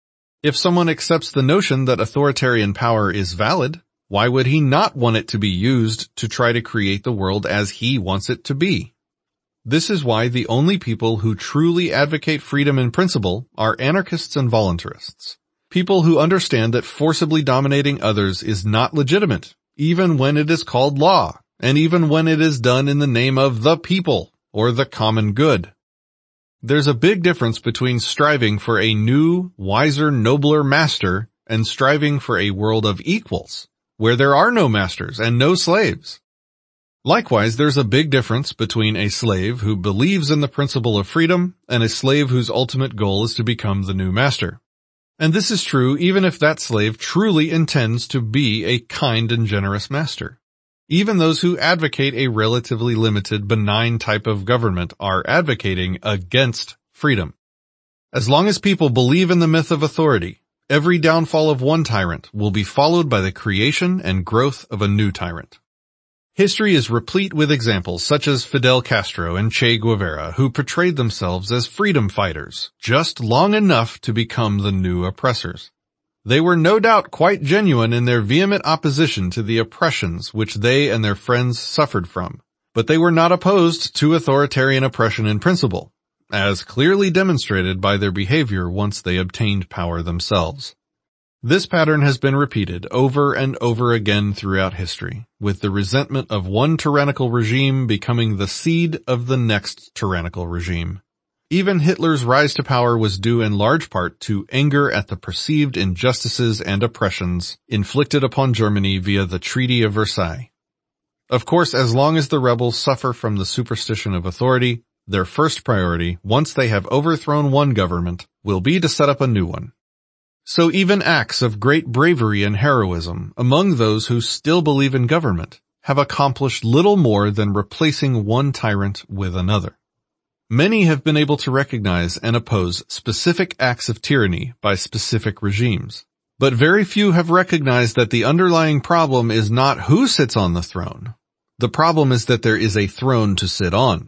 If someone accepts the notion that authoritarian power is valid, why would he not want it to be used to try to create the world as he wants it to be? This is why the only people who truly advocate freedom in principle are anarchists and voluntarists. People who understand that forcibly dominating others is not legitimate, even when it is called law, and even when it is done in the name of the people or the common good. There's a big difference between striving for a new, wiser, nobler master and striving for a world of equals, where there are no masters and no slaves. Likewise, there's a big difference between a slave who believes in the principle of freedom and a slave whose ultimate goal is to become the new master. And this is true even if that slave truly intends to be a kind and generous master. Even those who advocate a relatively limited, benign type of government are advocating against freedom. As long as people believe in the myth of authority, every downfall of one tyrant will be followed by the creation and growth of a new tyrant. History is replete with examples such as Fidel Castro and Che Guevara, who portrayed themselves as freedom fighters, just long enough to become the new oppressors. They were no doubt quite genuine in their vehement opposition to the oppressions which they and their friends suffered from, but they were not opposed to authoritarian oppression in principle, as clearly demonstrated by their behavior once they obtained power themselves. This pattern has been repeated over and over again throughout history, with the resentment of one tyrannical regime becoming the seed of the next tyrannical regime. Even Hitler's rise to power was due in large part to anger at the perceived injustices and oppressions inflicted upon Germany via the Treaty of Versailles. Of course, as long as the rebels suffer from the superstition of authority, their first priority, once they have overthrown one government, will be to set up a new one. So even acts of great bravery and heroism among those who still believe in government have accomplished little more than replacing one tyrant with another. Many have been able to recognize and oppose specific acts of tyranny by specific regimes, but very few have recognized that the underlying problem is not who sits on the throne. The problem is that there is a throne to sit on.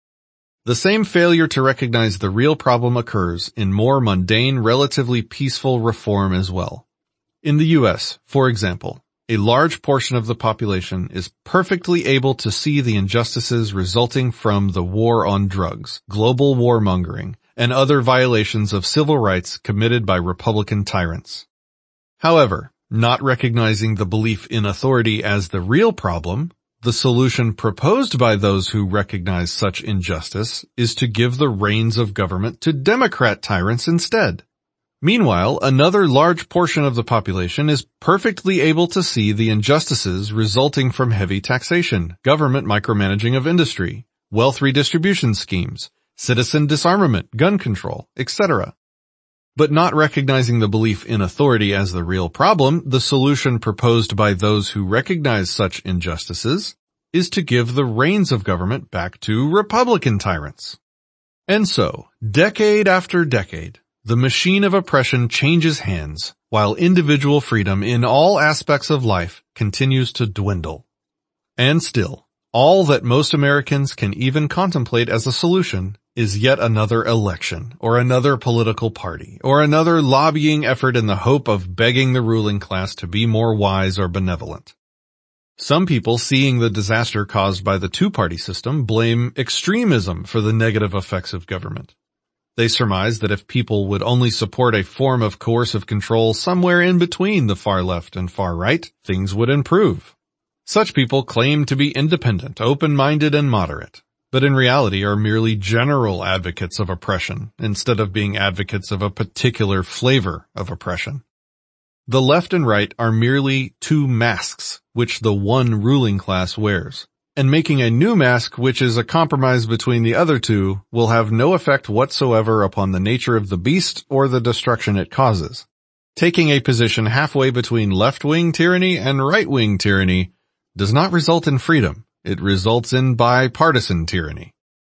The same failure to recognize the real problem occurs in more mundane, relatively peaceful reform as well. In the U S, for example, a large portion of the population is perfectly able to see the injustices resulting from the war on drugs, global warmongering, and other violations of civil rights committed by Republican tyrants. However, not recognizing the belief in authority as the real problem, the solution proposed by those who recognize such injustice is to give the reins of government to Democrat tyrants instead. Meanwhile, another large portion of the population is perfectly able to see the injustices resulting from heavy taxation, government micromanaging of industry, wealth redistribution schemes, citizen disarmament, gun control, et cetera. But not recognizing the belief in authority as the real problem, the solution proposed by those who recognize such injustices is to give the reins of government back to Republican tyrants. And so, decade after decade, the machine of oppression changes hands, while individual freedom in all aspects of life continues to dwindle. And still, all that most Americans can even contemplate as a solution is yet another election, or another political party, or another lobbying effort in the hope of begging the ruling class to be more wise or benevolent. Some people, seeing the disaster caused by the two-party system, blame extremism for the negative effects of government. They surmise that if people would only support a form of coercive control somewhere in between the far left and far right, things would improve. Such people claim to be independent, open-minded, and moderate, but in reality are merely general advocates of oppression instead of being advocates of a particular flavor of oppression. The left and right are merely two masks which the one ruling class wears. And making a new mask which is a compromise between the other two will have no effect whatsoever upon the nature of the beast or the destruction it causes. Taking a position halfway between left-wing tyranny and right-wing tyranny does not result in freedom. It results in bipartisan tyranny.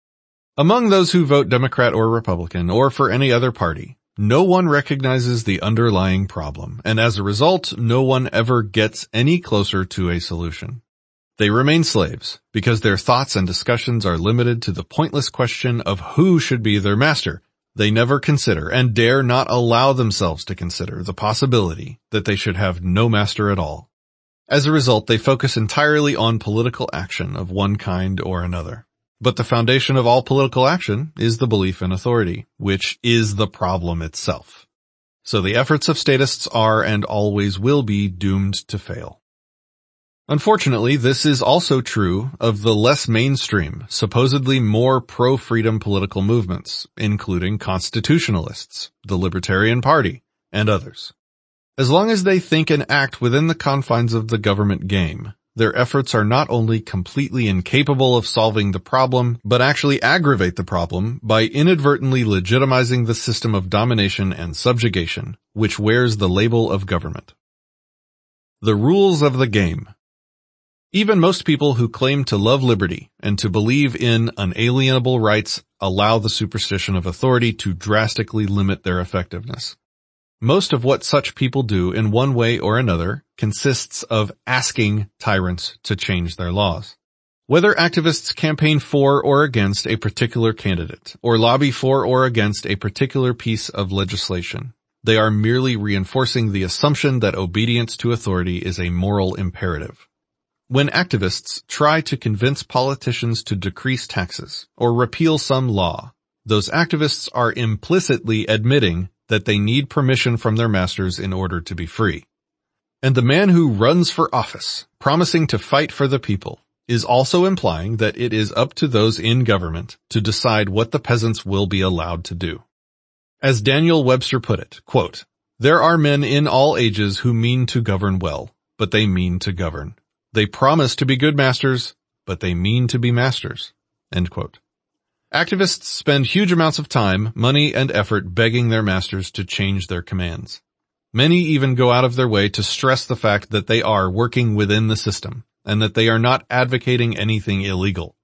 Among those who vote Democrat or Republican or for any other party, no one recognizes the underlying problem, and as a result, no one ever gets any closer to a solution. They remain slaves because their thoughts and discussions are limited to the pointless question of who should be their master. They never consider and dare not allow themselves to consider the possibility that they should have no master at all. As a result, they focus entirely on political action of one kind or another. But the foundation of all political action is the belief in authority, which is the problem itself. So the efforts of statists are and always will be doomed to fail. Unfortunately, this is also true of the less mainstream, supposedly more pro-freedom political movements, including constitutionalists, the Libertarian Party, and others. As long as they think and act within the confines of the government game, their efforts are not only completely incapable of solving the problem, but actually aggravate the problem by inadvertently legitimizing the system of domination and subjugation, which wears the label of government. The rules of the game. Even most people who claim to love liberty and to believe in unalienable rights allow the superstition of authority to drastically limit their effectiveness. Most of what such people do in one way or another consists of asking tyrants to change their laws. Whether activists campaign for or against a particular candidate, or lobby for or against a particular piece of legislation, they are merely reinforcing the assumption that obedience to authority is a moral imperative. When activists try to convince politicians to decrease taxes or repeal some law, those activists are implicitly admitting that they need permission from their masters in order to be free. And the man who runs for office, promising to fight for the people, is also implying that it is up to those in government to decide what the peasants will be allowed to do. As Daniel Webster put it, quote, "There are men in all ages who mean to govern well, but they mean to govern. They promise to be good masters, but they mean to be masters." End quote. Activists spend huge amounts of time, money, and effort begging their masters to change their commands. Many even go out of their way to stress the fact that they are working within the system, and that they are not advocating anything illegal.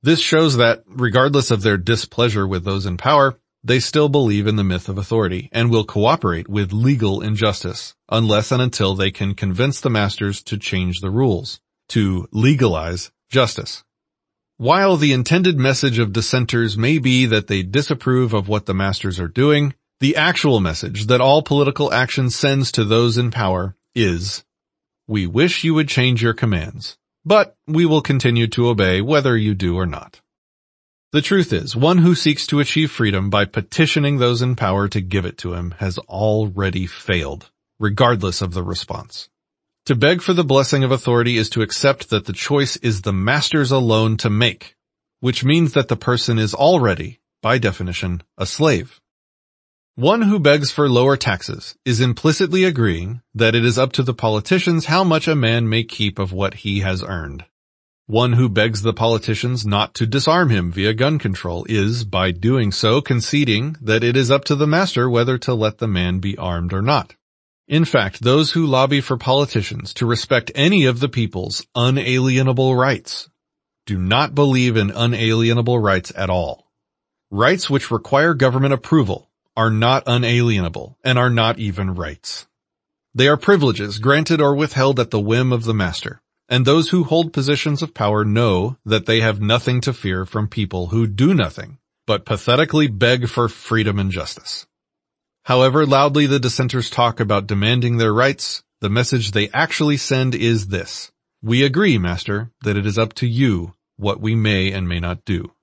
This shows that, regardless of their displeasure with those in power, they still believe in the myth of authority and will cooperate with legal injustice, unless and until they can convince the masters to change the rules, to legalize justice. While the intended message of dissenters may be that they disapprove of what the masters are doing, the actual message that all political action sends to those in power is, "We wish you would change your commands, but we will continue to obey whether you do or not." The truth is, one who seeks to achieve freedom by petitioning those in power to give it to him has already failed, regardless of the response. To beg for the blessing of authority is to accept that the choice is the master's alone to make, which means that the person is already, by definition, a slave. One who begs for lower taxes is implicitly agreeing that it is up to the politicians how much a man may keep of what he has earned. One who begs the politicians not to disarm him via gun control is, by doing so, conceding that it is up to the master whether to let the man be armed or not. In fact, those who lobby for politicians to respect any of the people's unalienable rights do not believe in unalienable rights at all. Rights which require government approval are not unalienable and are not even rights. They are privileges granted or withheld at the whim of the master, and those who hold positions of power know that they have nothing to fear from people who do nothing but pathetically beg for freedom and justice. However loudly the dissenters talk about demanding their rights, the message they actually send is this: "We agree, master, that it is up to you what we may and may not do."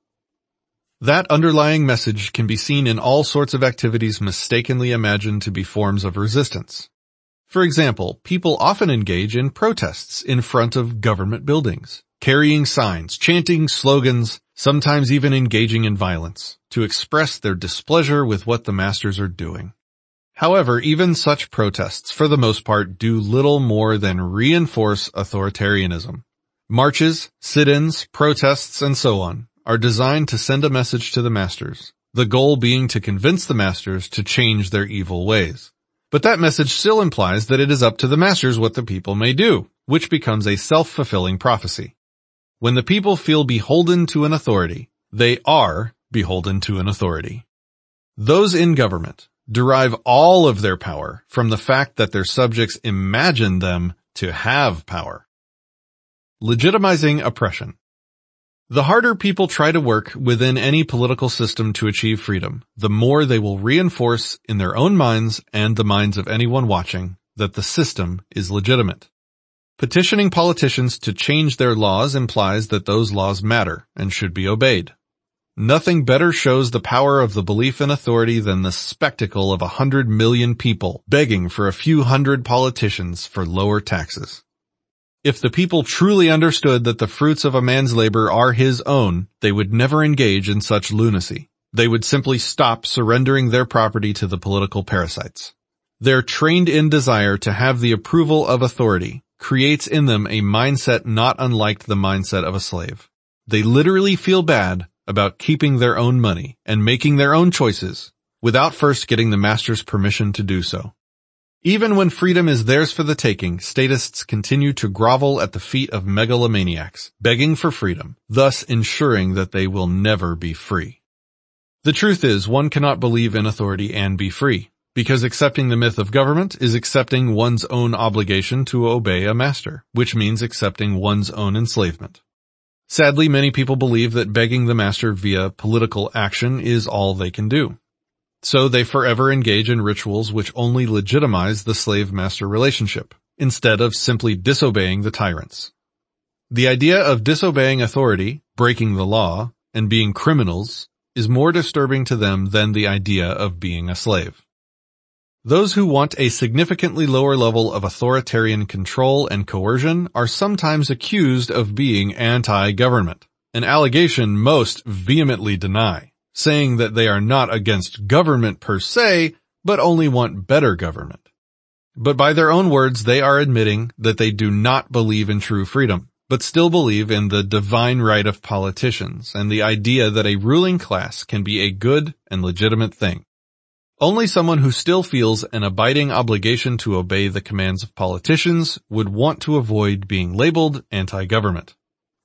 That underlying message can be seen in all sorts of activities mistakenly imagined to be forms of resistance. For example, people often engage in protests in front of government buildings, carrying signs, chanting slogans, sometimes even engaging in violence, to express their displeasure with what the masters are doing. However, even such protests, for the most part, do little more than reinforce authoritarianism. Marches, sit-ins, protests, and so on are designed to send a message to the masters, the goal being to convince the masters to change their evil ways. But that message still implies that it is up to the masters what the people may do, which becomes a self-fulfilling prophecy. When the people feel beholden to an authority, they are beholden to an authority. Those in government derive all of their power from the fact that their subjects imagine them to have power. Legitimizing oppression. The harder people try to work within any political system to achieve freedom, the more they will reinforce in their own minds and the minds of anyone watching that the system is legitimate. Petitioning politicians to change their laws implies that those laws matter and should be obeyed. Nothing better shows the power of the belief in authority than the spectacle of a hundred million people begging for a few hundred politicians for lower taxes. If the people truly understood that the fruits of a man's labor are his own, they would never engage in such lunacy. They would simply stop surrendering their property to the political parasites. Their trained-in desire to have the approval of authority creates in them a mindset not unlike the mindset of a slave. They literally feel bad about keeping their own money and making their own choices without first getting the master's permission to do so. Even when freedom is theirs for the taking, statists continue to grovel at the feet of megalomaniacs, begging for freedom, thus ensuring that they will never be free. The truth is, one cannot believe in authority and be free, because accepting the myth of government is accepting one's own obligation to obey a master, which means accepting one's own enslavement. Sadly, many people believe that begging the master via political action is all they can do. So they forever engage in rituals which only legitimize the slave-master relationship, instead of simply disobeying the tyrants. The idea of disobeying authority, breaking the law, and being criminals is more disturbing to them than the idea of being a slave. Those who want a significantly lower level of authoritarian control and coercion are sometimes accused of being anti-government, an allegation most vehemently deny, saying that they are not against government per se, but only want better government. But by their own words, they are admitting that they do not believe in true freedom, but still believe in the divine right of politicians and the idea that a ruling class can be a good and legitimate thing. Only someone who still feels an abiding obligation to obey the commands of politicians would want to avoid being labeled anti-government.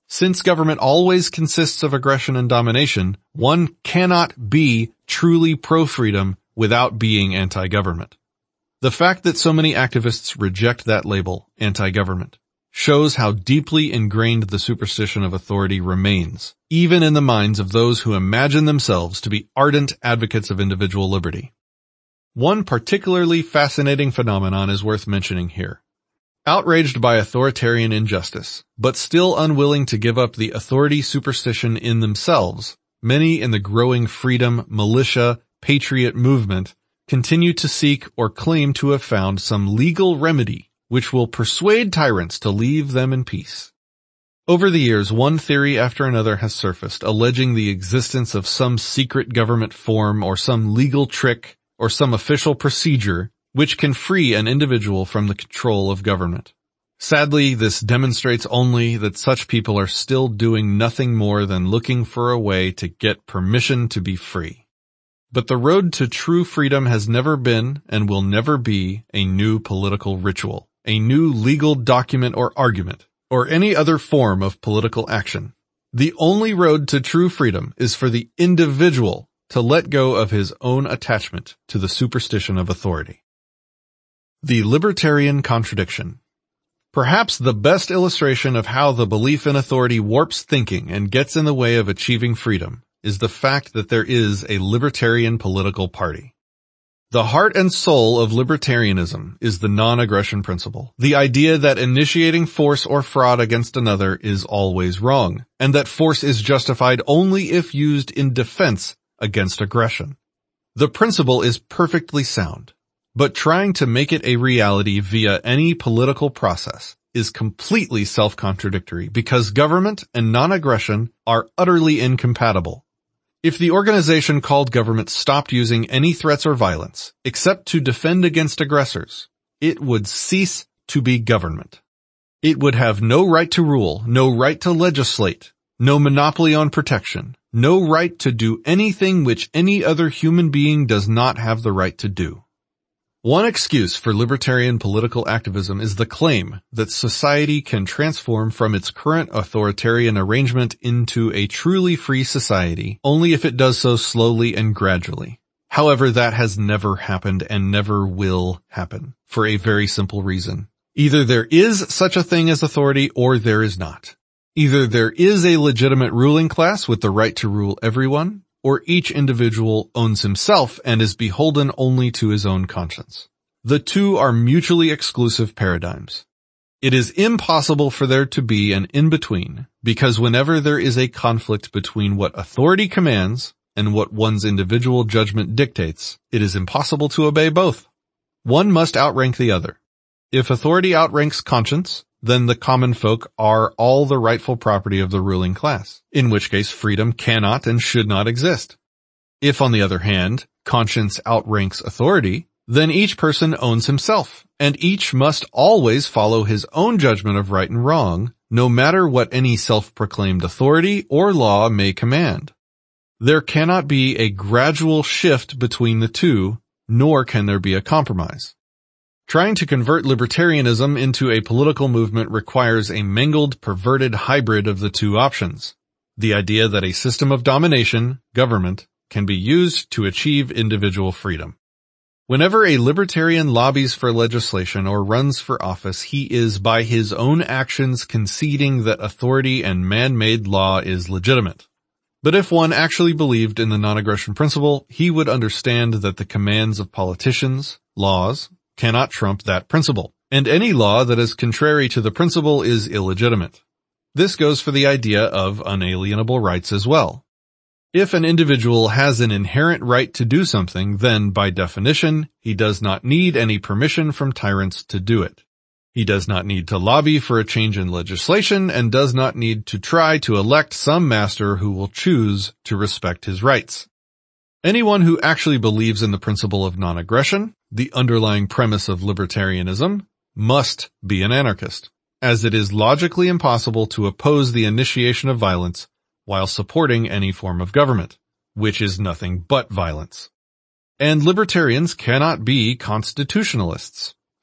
Since government always consists of aggression and domination, one cannot be truly pro-freedom without being anti-government. The fact that so many activists reject that label, anti-government, shows how deeply ingrained the superstition of authority remains, even in the minds of those who imagine themselves to be ardent advocates of individual liberty. One particularly fascinating phenomenon is worth mentioning here. Outraged by authoritarian injustice, but still unwilling to give up the authority superstition in themselves, many in the growing freedom, militia, patriot movement continue to seek or claim to have found some legal remedy which will persuade tyrants to leave them in peace. Over the years, one theory after another has surfaced, alleging the existence of some secret government form or some legal trick or some official procedure which can free an individual from the control of government. Sadly, this demonstrates only that such people are still doing nothing more than looking for a way to get permission to be free. But the road to true freedom has never been and will never be a new political ritual, a new legal document or argument, or any other form of political action. The only road to true freedom is for the individual to let go of his own attachment to the superstition of authority. The libertarian contradiction. Perhaps the best illustration of how the belief in authority warps thinking and gets in the way of achieving freedom is the fact that there is a libertarian political party. The heart and soul of libertarianism is the non-aggression principle, the idea that initiating force or fraud against another is always wrong, and that force is justified only if used in defense against aggression. The principle is perfectly sound. But trying to make it a reality via any political process is completely self-contradictory because government and non-aggression are utterly incompatible. If the organization called government stopped using any threats or violence, except to defend against aggressors, it would cease to be government. It would have no right to rule, no right to legislate, no monopoly on protection, no right to do anything which any other human being does not have the right to do. One excuse for libertarian political activism is the claim that society can transform from its current authoritarian arrangement into a truly free society only if it does so slowly and gradually. However, that has never happened and never will happen for a very simple reason. Either there is such a thing as authority or there is not. Either there is a legitimate ruling class with the right to rule everyone, or each individual owns himself and is beholden only to his own conscience. The two are mutually exclusive paradigms. It is impossible for there to be an in-between, because whenever there is a conflict between what authority commands and what one's individual judgment dictates, it is impossible to obey both. One must outrank the other. If authority outranks conscience, then the common folk are all the rightful property of the ruling class, in which case freedom cannot and should not exist. If, on the other hand, conscience outranks authority, then each person owns himself, and each must always follow his own judgment of right and wrong, no matter what any self-proclaimed authority or law may command. There cannot be a gradual shift between the two, nor can there be a compromise. Trying to convert libertarianism into a political movement requires a mangled, perverted hybrid of the two options. The idea that a system of domination, government, can be used to achieve individual freedom. Whenever a libertarian lobbies for legislation or runs for office, he is by his own actions conceding that authority and man-made law is legitimate. But if one actually believed in the non-aggression principle, he would understand that the commands of politicians, laws, cannot trump that principle, and any law that is contrary to the principle is illegitimate. This goes for the idea of unalienable rights as well. If an individual has an inherent right to do something, then by definition, he does not need any permission from tyrants to do it. He does not need to lobby for a change in legislation and does not need to try to elect some master who will choose to respect his rights. Anyone who actually believes in the principle of non-aggression, the underlying premise of libertarianism, must be an anarchist, as it is logically impossible to oppose the initiation of violence while supporting any form of government, which is nothing but violence. And libertarians cannot be constitutionalists.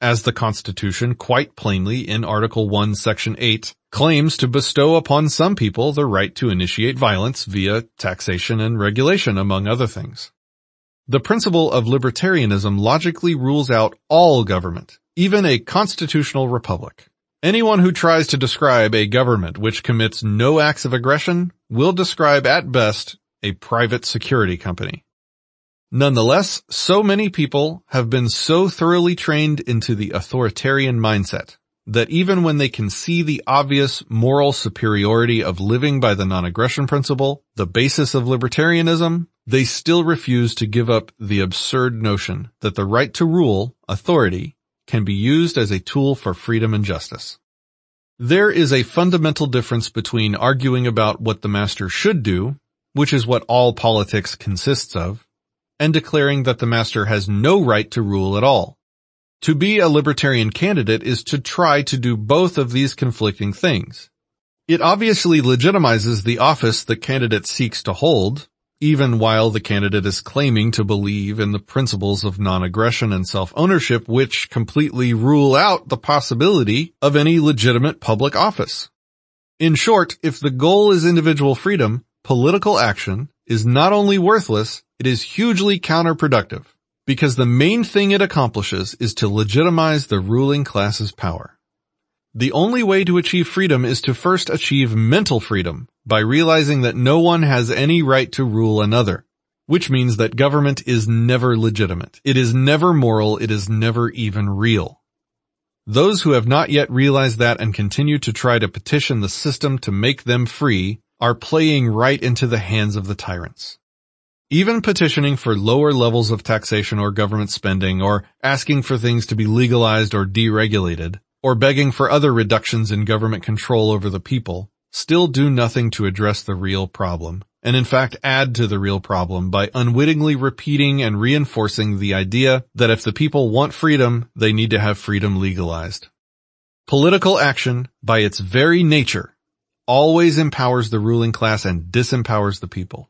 as the Constitution quite plainly in Article one, Section eight, claims to bestow upon some people the right to initiate violence via taxation and regulation, among other things. The principle of libertarianism logically rules out all government, even a constitutional republic. Anyone who tries to describe a government which commits no acts of aggression will describe at best a private security company. Nonetheless, so many people have been so thoroughly trained into the authoritarian mindset that even when they can see the obvious moral superiority of living by the non-aggression principle, the basis of libertarianism, they still refuse to give up the absurd notion that the right to rule, authority, can be used as a tool for freedom and justice. There is a fundamental difference between arguing about what the master should do, which is what all politics consists of, and declaring that the master has no right to rule at all. To be a libertarian candidate is to try to do both of these conflicting things. It obviously legitimizes the office the candidate seeks to hold, even while the candidate is claiming to believe in the principles of non-aggression and self-ownership, which completely rule out the possibility of any legitimate public office. In short, if the goal is individual freedom, political action is not only worthless, it is hugely counterproductive, because the main thing it accomplishes is to legitimize the ruling class's power. The only way to achieve freedom is to first achieve mental freedom by realizing that no one has any right to rule another, which means that government is never legitimate. It is never moral. It is never even real. Those who have not yet realized that and continue to try to petition the system to make them free are playing right into the hands of the tyrants. Even petitioning for lower levels of taxation or government spending, or asking for things to be legalized or deregulated, or begging for other reductions in government control over the people, still do nothing to address the real problem, and in fact add to the real problem by unwittingly repeating and reinforcing the idea that if the people want freedom, they need to have freedom legalized. Political action, by its very nature, always empowers the ruling class and disempowers the people.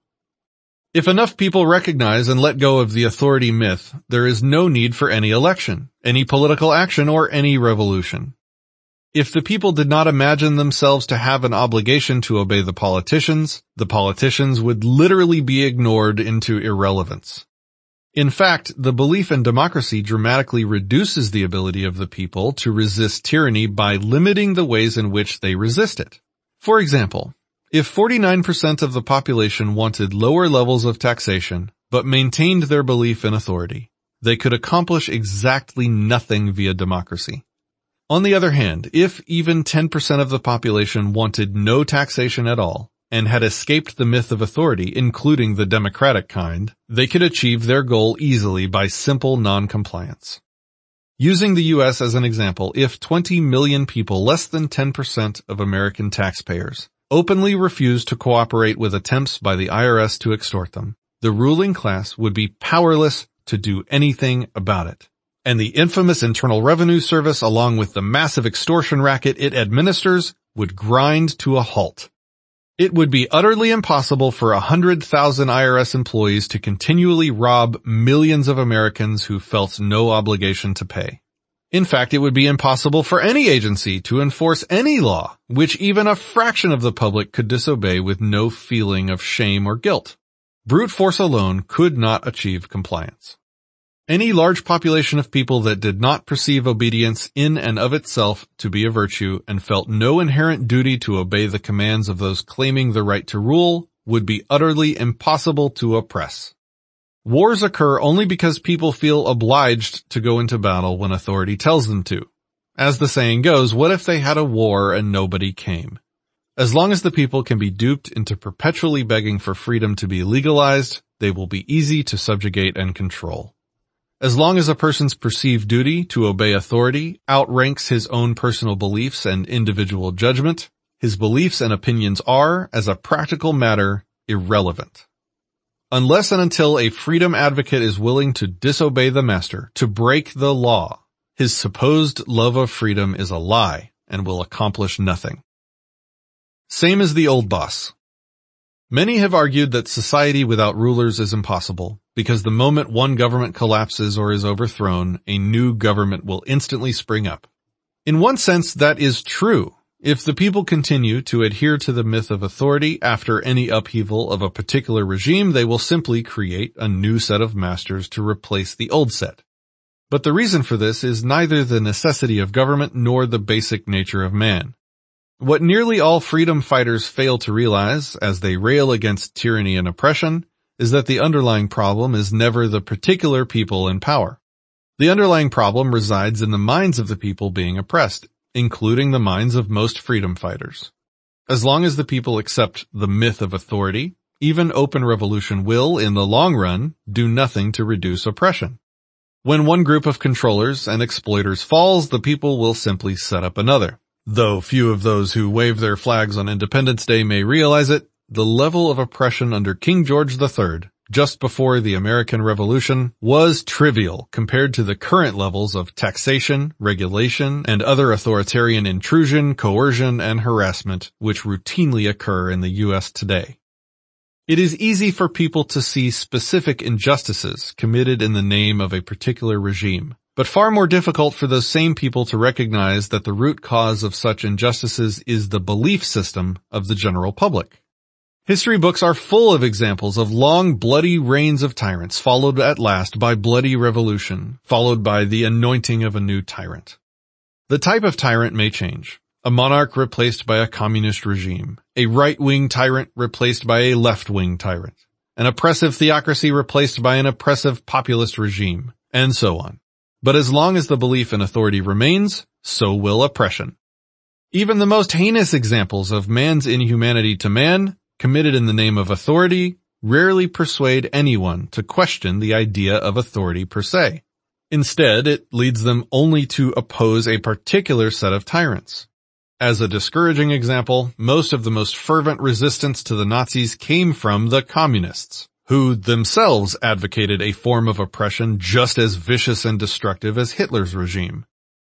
If enough people recognize and let go of the authority myth, there is no need for any election, any political action, or any revolution. If the people did not imagine themselves to have an obligation to obey the politicians, the politicians would literally be ignored into irrelevance. In fact, the belief in democracy dramatically reduces the ability of the people to resist tyranny by limiting the ways in which they resist it. For example, if forty-nine percent of the population wanted lower levels of taxation, but maintained their belief in authority, they could accomplish exactly nothing via democracy. On the other hand, if even ten percent of the population wanted no taxation at all, and had escaped the myth of authority, including the democratic kind, they could achieve their goal easily by simple non-compliance. Using the U S as an example, if twenty million people, less than ten percent of American taxpayers, openly refused to cooperate with attempts by the I R S to extort them, the ruling class would be powerless to do anything about it. And the infamous Internal Revenue Service, along with the massive extortion racket it administers, would grind to a halt. It would be utterly impossible for a hundred thousand I R S employees to continually rob millions of Americans who felt no obligation to pay. In fact, it would be impossible for any agency to enforce any law, which even a fraction of the public could disobey with no feeling of shame or guilt. Brute force alone could not achieve compliance. Any large population of people that did not perceive obedience in and of itself to be a virtue and felt no inherent duty to obey the commands of those claiming the right to rule would be utterly impossible to oppress. Wars occur only because people feel obliged to go into battle when authority tells them to. As the saying goes, what if they had a war and nobody came? As long as the people can be duped into perpetually begging for freedom to be legalized, they will be easy to subjugate and control. As long as a person's perceived duty to obey authority outranks his own personal beliefs and individual judgment, his beliefs and opinions are, as a practical matter, irrelevant. Unless and until a freedom advocate is willing to disobey the master, to break the law, his supposed love of freedom is a lie and will accomplish nothing. Same as the old boss. Many have argued that society without rulers is impossible, because the moment one government collapses or is overthrown, a new government will instantly spring up. In one sense, that is true. If the people continue to adhere to the myth of authority after any upheaval of a particular regime, they will simply create a new set of masters to replace the old set. But the reason for this is neither the necessity of government nor the basic nature of man. What nearly all freedom fighters fail to realize, as they rail against tyranny and oppression, is that the underlying problem is never the particular people in power. The underlying problem resides in the minds of the people being oppressed, including the minds of most freedom fighters. As long as the people accept the myth of authority, even open revolution will, in the long run, do nothing to reduce oppression. When one group of controllers and exploiters falls, the people will simply set up another. Though few of those who wave their flags on Independence Day may realize it, the level of oppression under King George the Third, just before the American Revolution, was trivial compared to the current levels of taxation, regulation, and other authoritarian intrusion, coercion, and harassment which routinely occur in the U S today. It is easy for people to see specific injustices committed in the name of a particular regime, but far more difficult for those same people to recognize that the root cause of such injustices is the belief system of the general public. History books are full of examples of long, bloody reigns of tyrants, followed at last by bloody revolution, followed by the anointing of a new tyrant. The type of tyrant may change. A monarch replaced by a communist regime, a right-wing tyrant replaced by a left-wing tyrant, an oppressive theocracy replaced by an oppressive populist regime, and so on. But as long as the belief in authority remains, so will oppression. Even the most heinous examples of man's inhumanity to man, committed in the name of authority, rarely persuade anyone to question the idea of authority per se. Instead, it leads them only to oppose a particular set of tyrants. As a discouraging example, most of the most fervent resistance to the Nazis came from the communists, who themselves advocated a form of oppression just as vicious and destructive as Hitler's regime.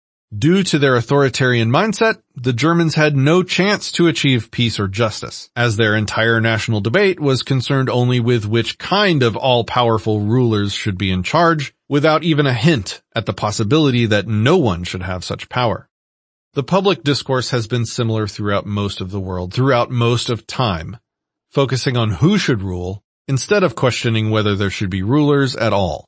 Due to their authoritarian mindset, the Germans had no chance to achieve peace or justice, as their entire national debate was concerned only with which kind of all-powerful rulers should be in charge, without even a hint at the possibility that no one should have such power. The public discourse has been similar throughout most of the world, throughout most of time, focusing on who should rule, instead of questioning whether there should be rulers at all.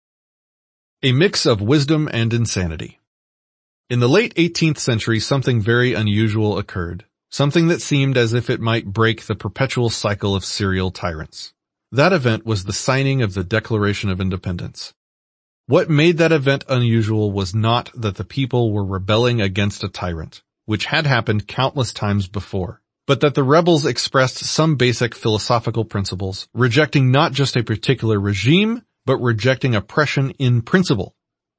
A mix of wisdom and insanity. In the late eighteenth century, something very unusual occurred, something that seemed as if it might break the perpetual cycle of serial tyrants. That event was the signing of the Declaration of Independence. What made that event unusual was not that the people were rebelling against a tyrant, which had happened countless times before, but that the rebels expressed some basic philosophical principles, rejecting not just a particular regime, but rejecting oppression in principle.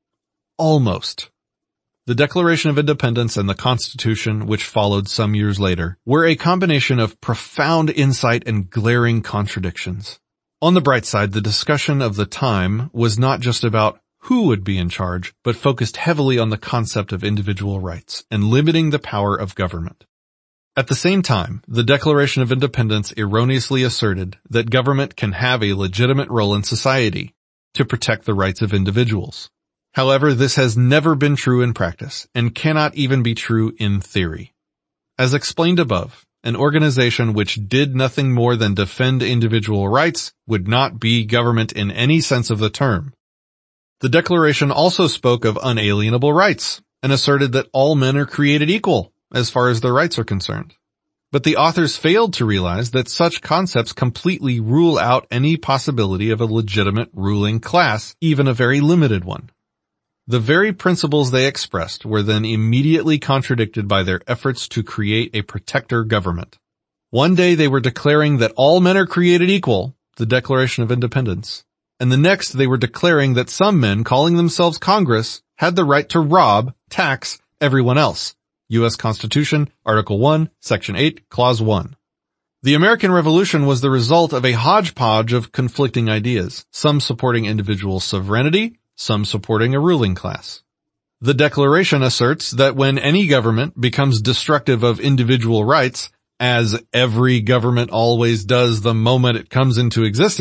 Almost. The Declaration of Independence and the Constitution, which followed some years later, were a combination of profound insight and glaring contradictions. On the bright side, the discussion of the time was not just about who would be in charge, but focused heavily on the concept of individual rights and limiting the power of government. At the same time, the Declaration of Independence erroneously asserted that government can have a legitimate role in society to protect the rights of individuals. However, this has never been true in practice and cannot even be true in theory. As explained above, an organization which did nothing more than defend individual rights would not be government in any sense of the term. The Declaration also spoke of unalienable rights and asserted that all men are created equal as far as their rights are concerned. But the authors failed to realize that such concepts completely rule out any possibility of a legitimate ruling class, even a very limited one. The very principles they expressed were then immediately contradicted by their efforts to create a protector government. One day they were declaring that all men are created equal, the Declaration of Independence, and the next they were declaring that some men calling themselves Congress had the right to rob, tax, everyone else. U S Constitution, Article one, Section eight, Clause one. The American Revolution was the result of a hodgepodge of conflicting ideas, some supporting individual sovereignty, some supporting a ruling class. The Declaration asserts that when any government becomes destructive of individual rights, as every government always does the moment it comes into existence,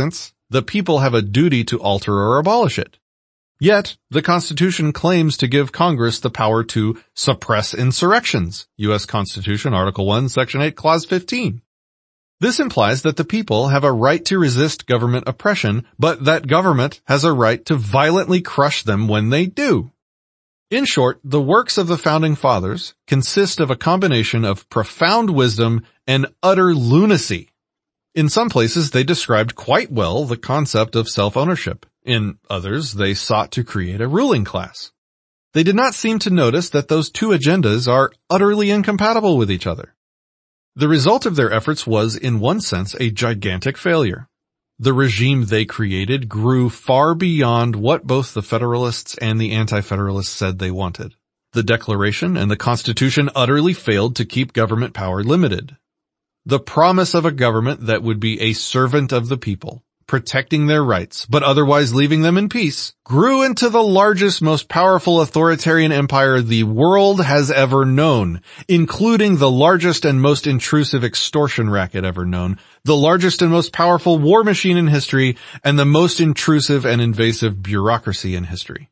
The people have a duty to alter or abolish it. Yet, the Constitution claims to give Congress the power to suppress insurrections. U S Constitution, Article one, Section eight, Clause fifteen. This implies that the people have a right to resist government oppression, but that government has a right to violently crush them when they do. In short, the works of the Founding Fathers consist of a combination of profound wisdom and utter lunacy. In some places, they described quite well the concept of self-ownership. In others, they sought to create a ruling class. They did not seem to notice that those two agendas are utterly incompatible with each other. The result of their efforts was, in one sense, a gigantic failure. The regime they created grew far beyond what both the Federalists and the Anti-Federalists said they wanted. The Declaration and the Constitution utterly failed to keep government power limited. The promise of a government that would be a servant of the people, protecting their rights, but otherwise leaving them in peace, grew into the largest, most powerful authoritarian empire the world has ever known, including the largest and most intrusive extortion racket ever known, the largest and most powerful war machine in history, and the most intrusive and invasive bureaucracy in history.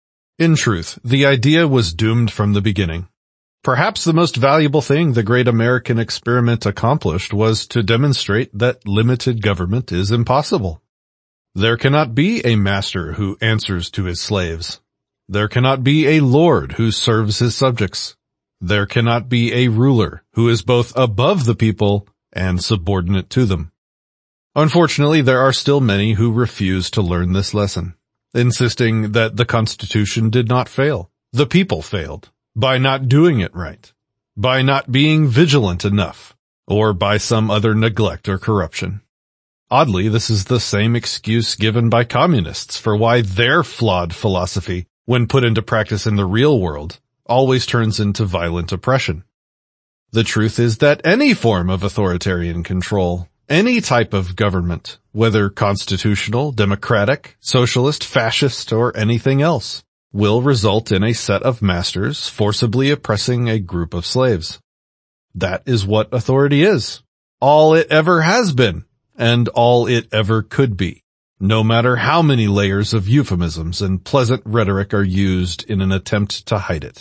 In truth, the idea was doomed from the beginning. Perhaps the most valuable thing the great American experiment accomplished was to demonstrate that limited government is impossible. There cannot be a master who answers to his slaves. There cannot be a lord who serves his subjects. There cannot be a ruler who is both above the people and subordinate to them. Unfortunately, there are still many who refuse to learn this lesson, insisting that the Constitution did not fail. The people failed. By not doing it right, by not being vigilant enough, or by some other neglect or corruption. Oddly, this is the same excuse given by communists for why their flawed philosophy, when put into practice in the real world, always turns into violent oppression. The truth is that any form of authoritarian control, any type of government, whether constitutional, democratic, socialist, fascist, or anything else, will result in a set of masters forcibly oppressing a group of slaves. That is what authority is. All it ever has been, and all it ever could be, no matter how many layers of euphemisms and pleasant rhetoric are used in an attempt to hide it.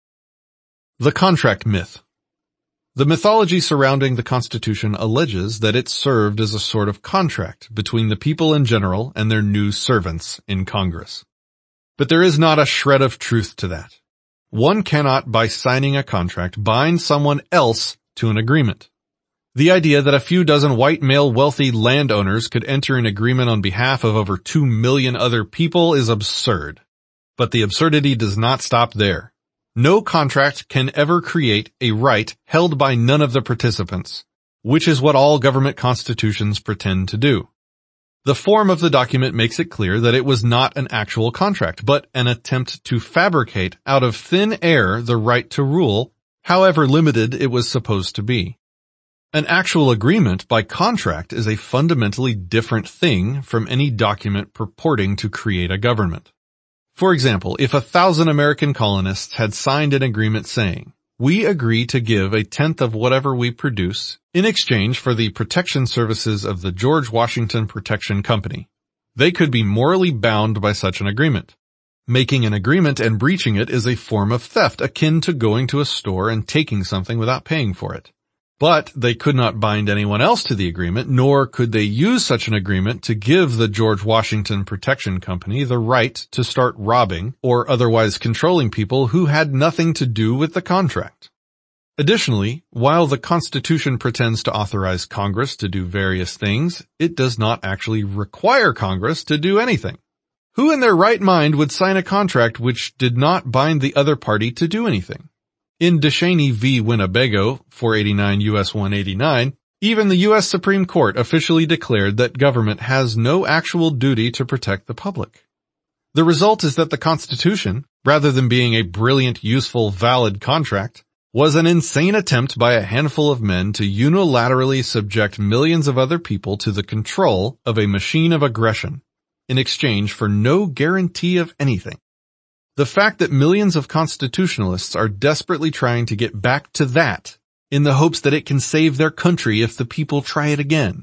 The contract myth. The mythology surrounding the Constitution alleges that it served as a sort of contract between the people in general and their new servants in Congress. But there is not a shred of truth to that. One cannot, by signing a contract, bind someone else to an agreement. The idea that a few dozen white male wealthy landowners could enter an agreement on behalf of over two million other people is absurd. But the absurdity does not stop there. No contract can ever create a right held by none of the participants, which is what all government constitutions pretend to do. The form of the document makes it clear that it was not an actual contract, but an attempt to fabricate out of thin air the right to rule, however limited it was supposed to be. An actual agreement by contract is a fundamentally different thing from any document purporting to create a government. For example, if a thousand American colonists had signed an agreement saying, "We agree to give a tenth of whatever we produce in exchange for the protection services of the George Washington Protection Company," they could be morally bound by such an agreement. Making an agreement and breaching it is a form of theft akin to going to a store and taking something without paying for it. But they could not bind anyone else to the agreement, nor could they use such an agreement to give the George Washington Protection Company the right to start robbing or otherwise controlling people who had nothing to do with the contract. Additionally, while the Constitution pretends to authorize Congress to do various things, it does not actually require Congress to do anything. Who in their right mind would sign a contract which did not bind the other party to do anything? In Descheny v. Winnebago, four eighty-nine U S one eighty-nine, even the U S Supreme Court officially declared that government has no actual duty to protect the public. The result is that the Constitution, rather than being a brilliant, useful, valid contract, was an insane attempt by a handful of men to unilaterally subject millions of other people to the control of a machine of aggression, in exchange for no guarantee of anything. The fact that millions of constitutionalists are desperately trying to get back to that in the hopes that it can save their country if the people try it again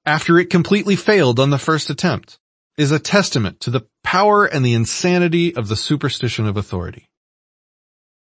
after it completely failed on the first attempt, is a testament to the power and the insanity of the superstition of authority.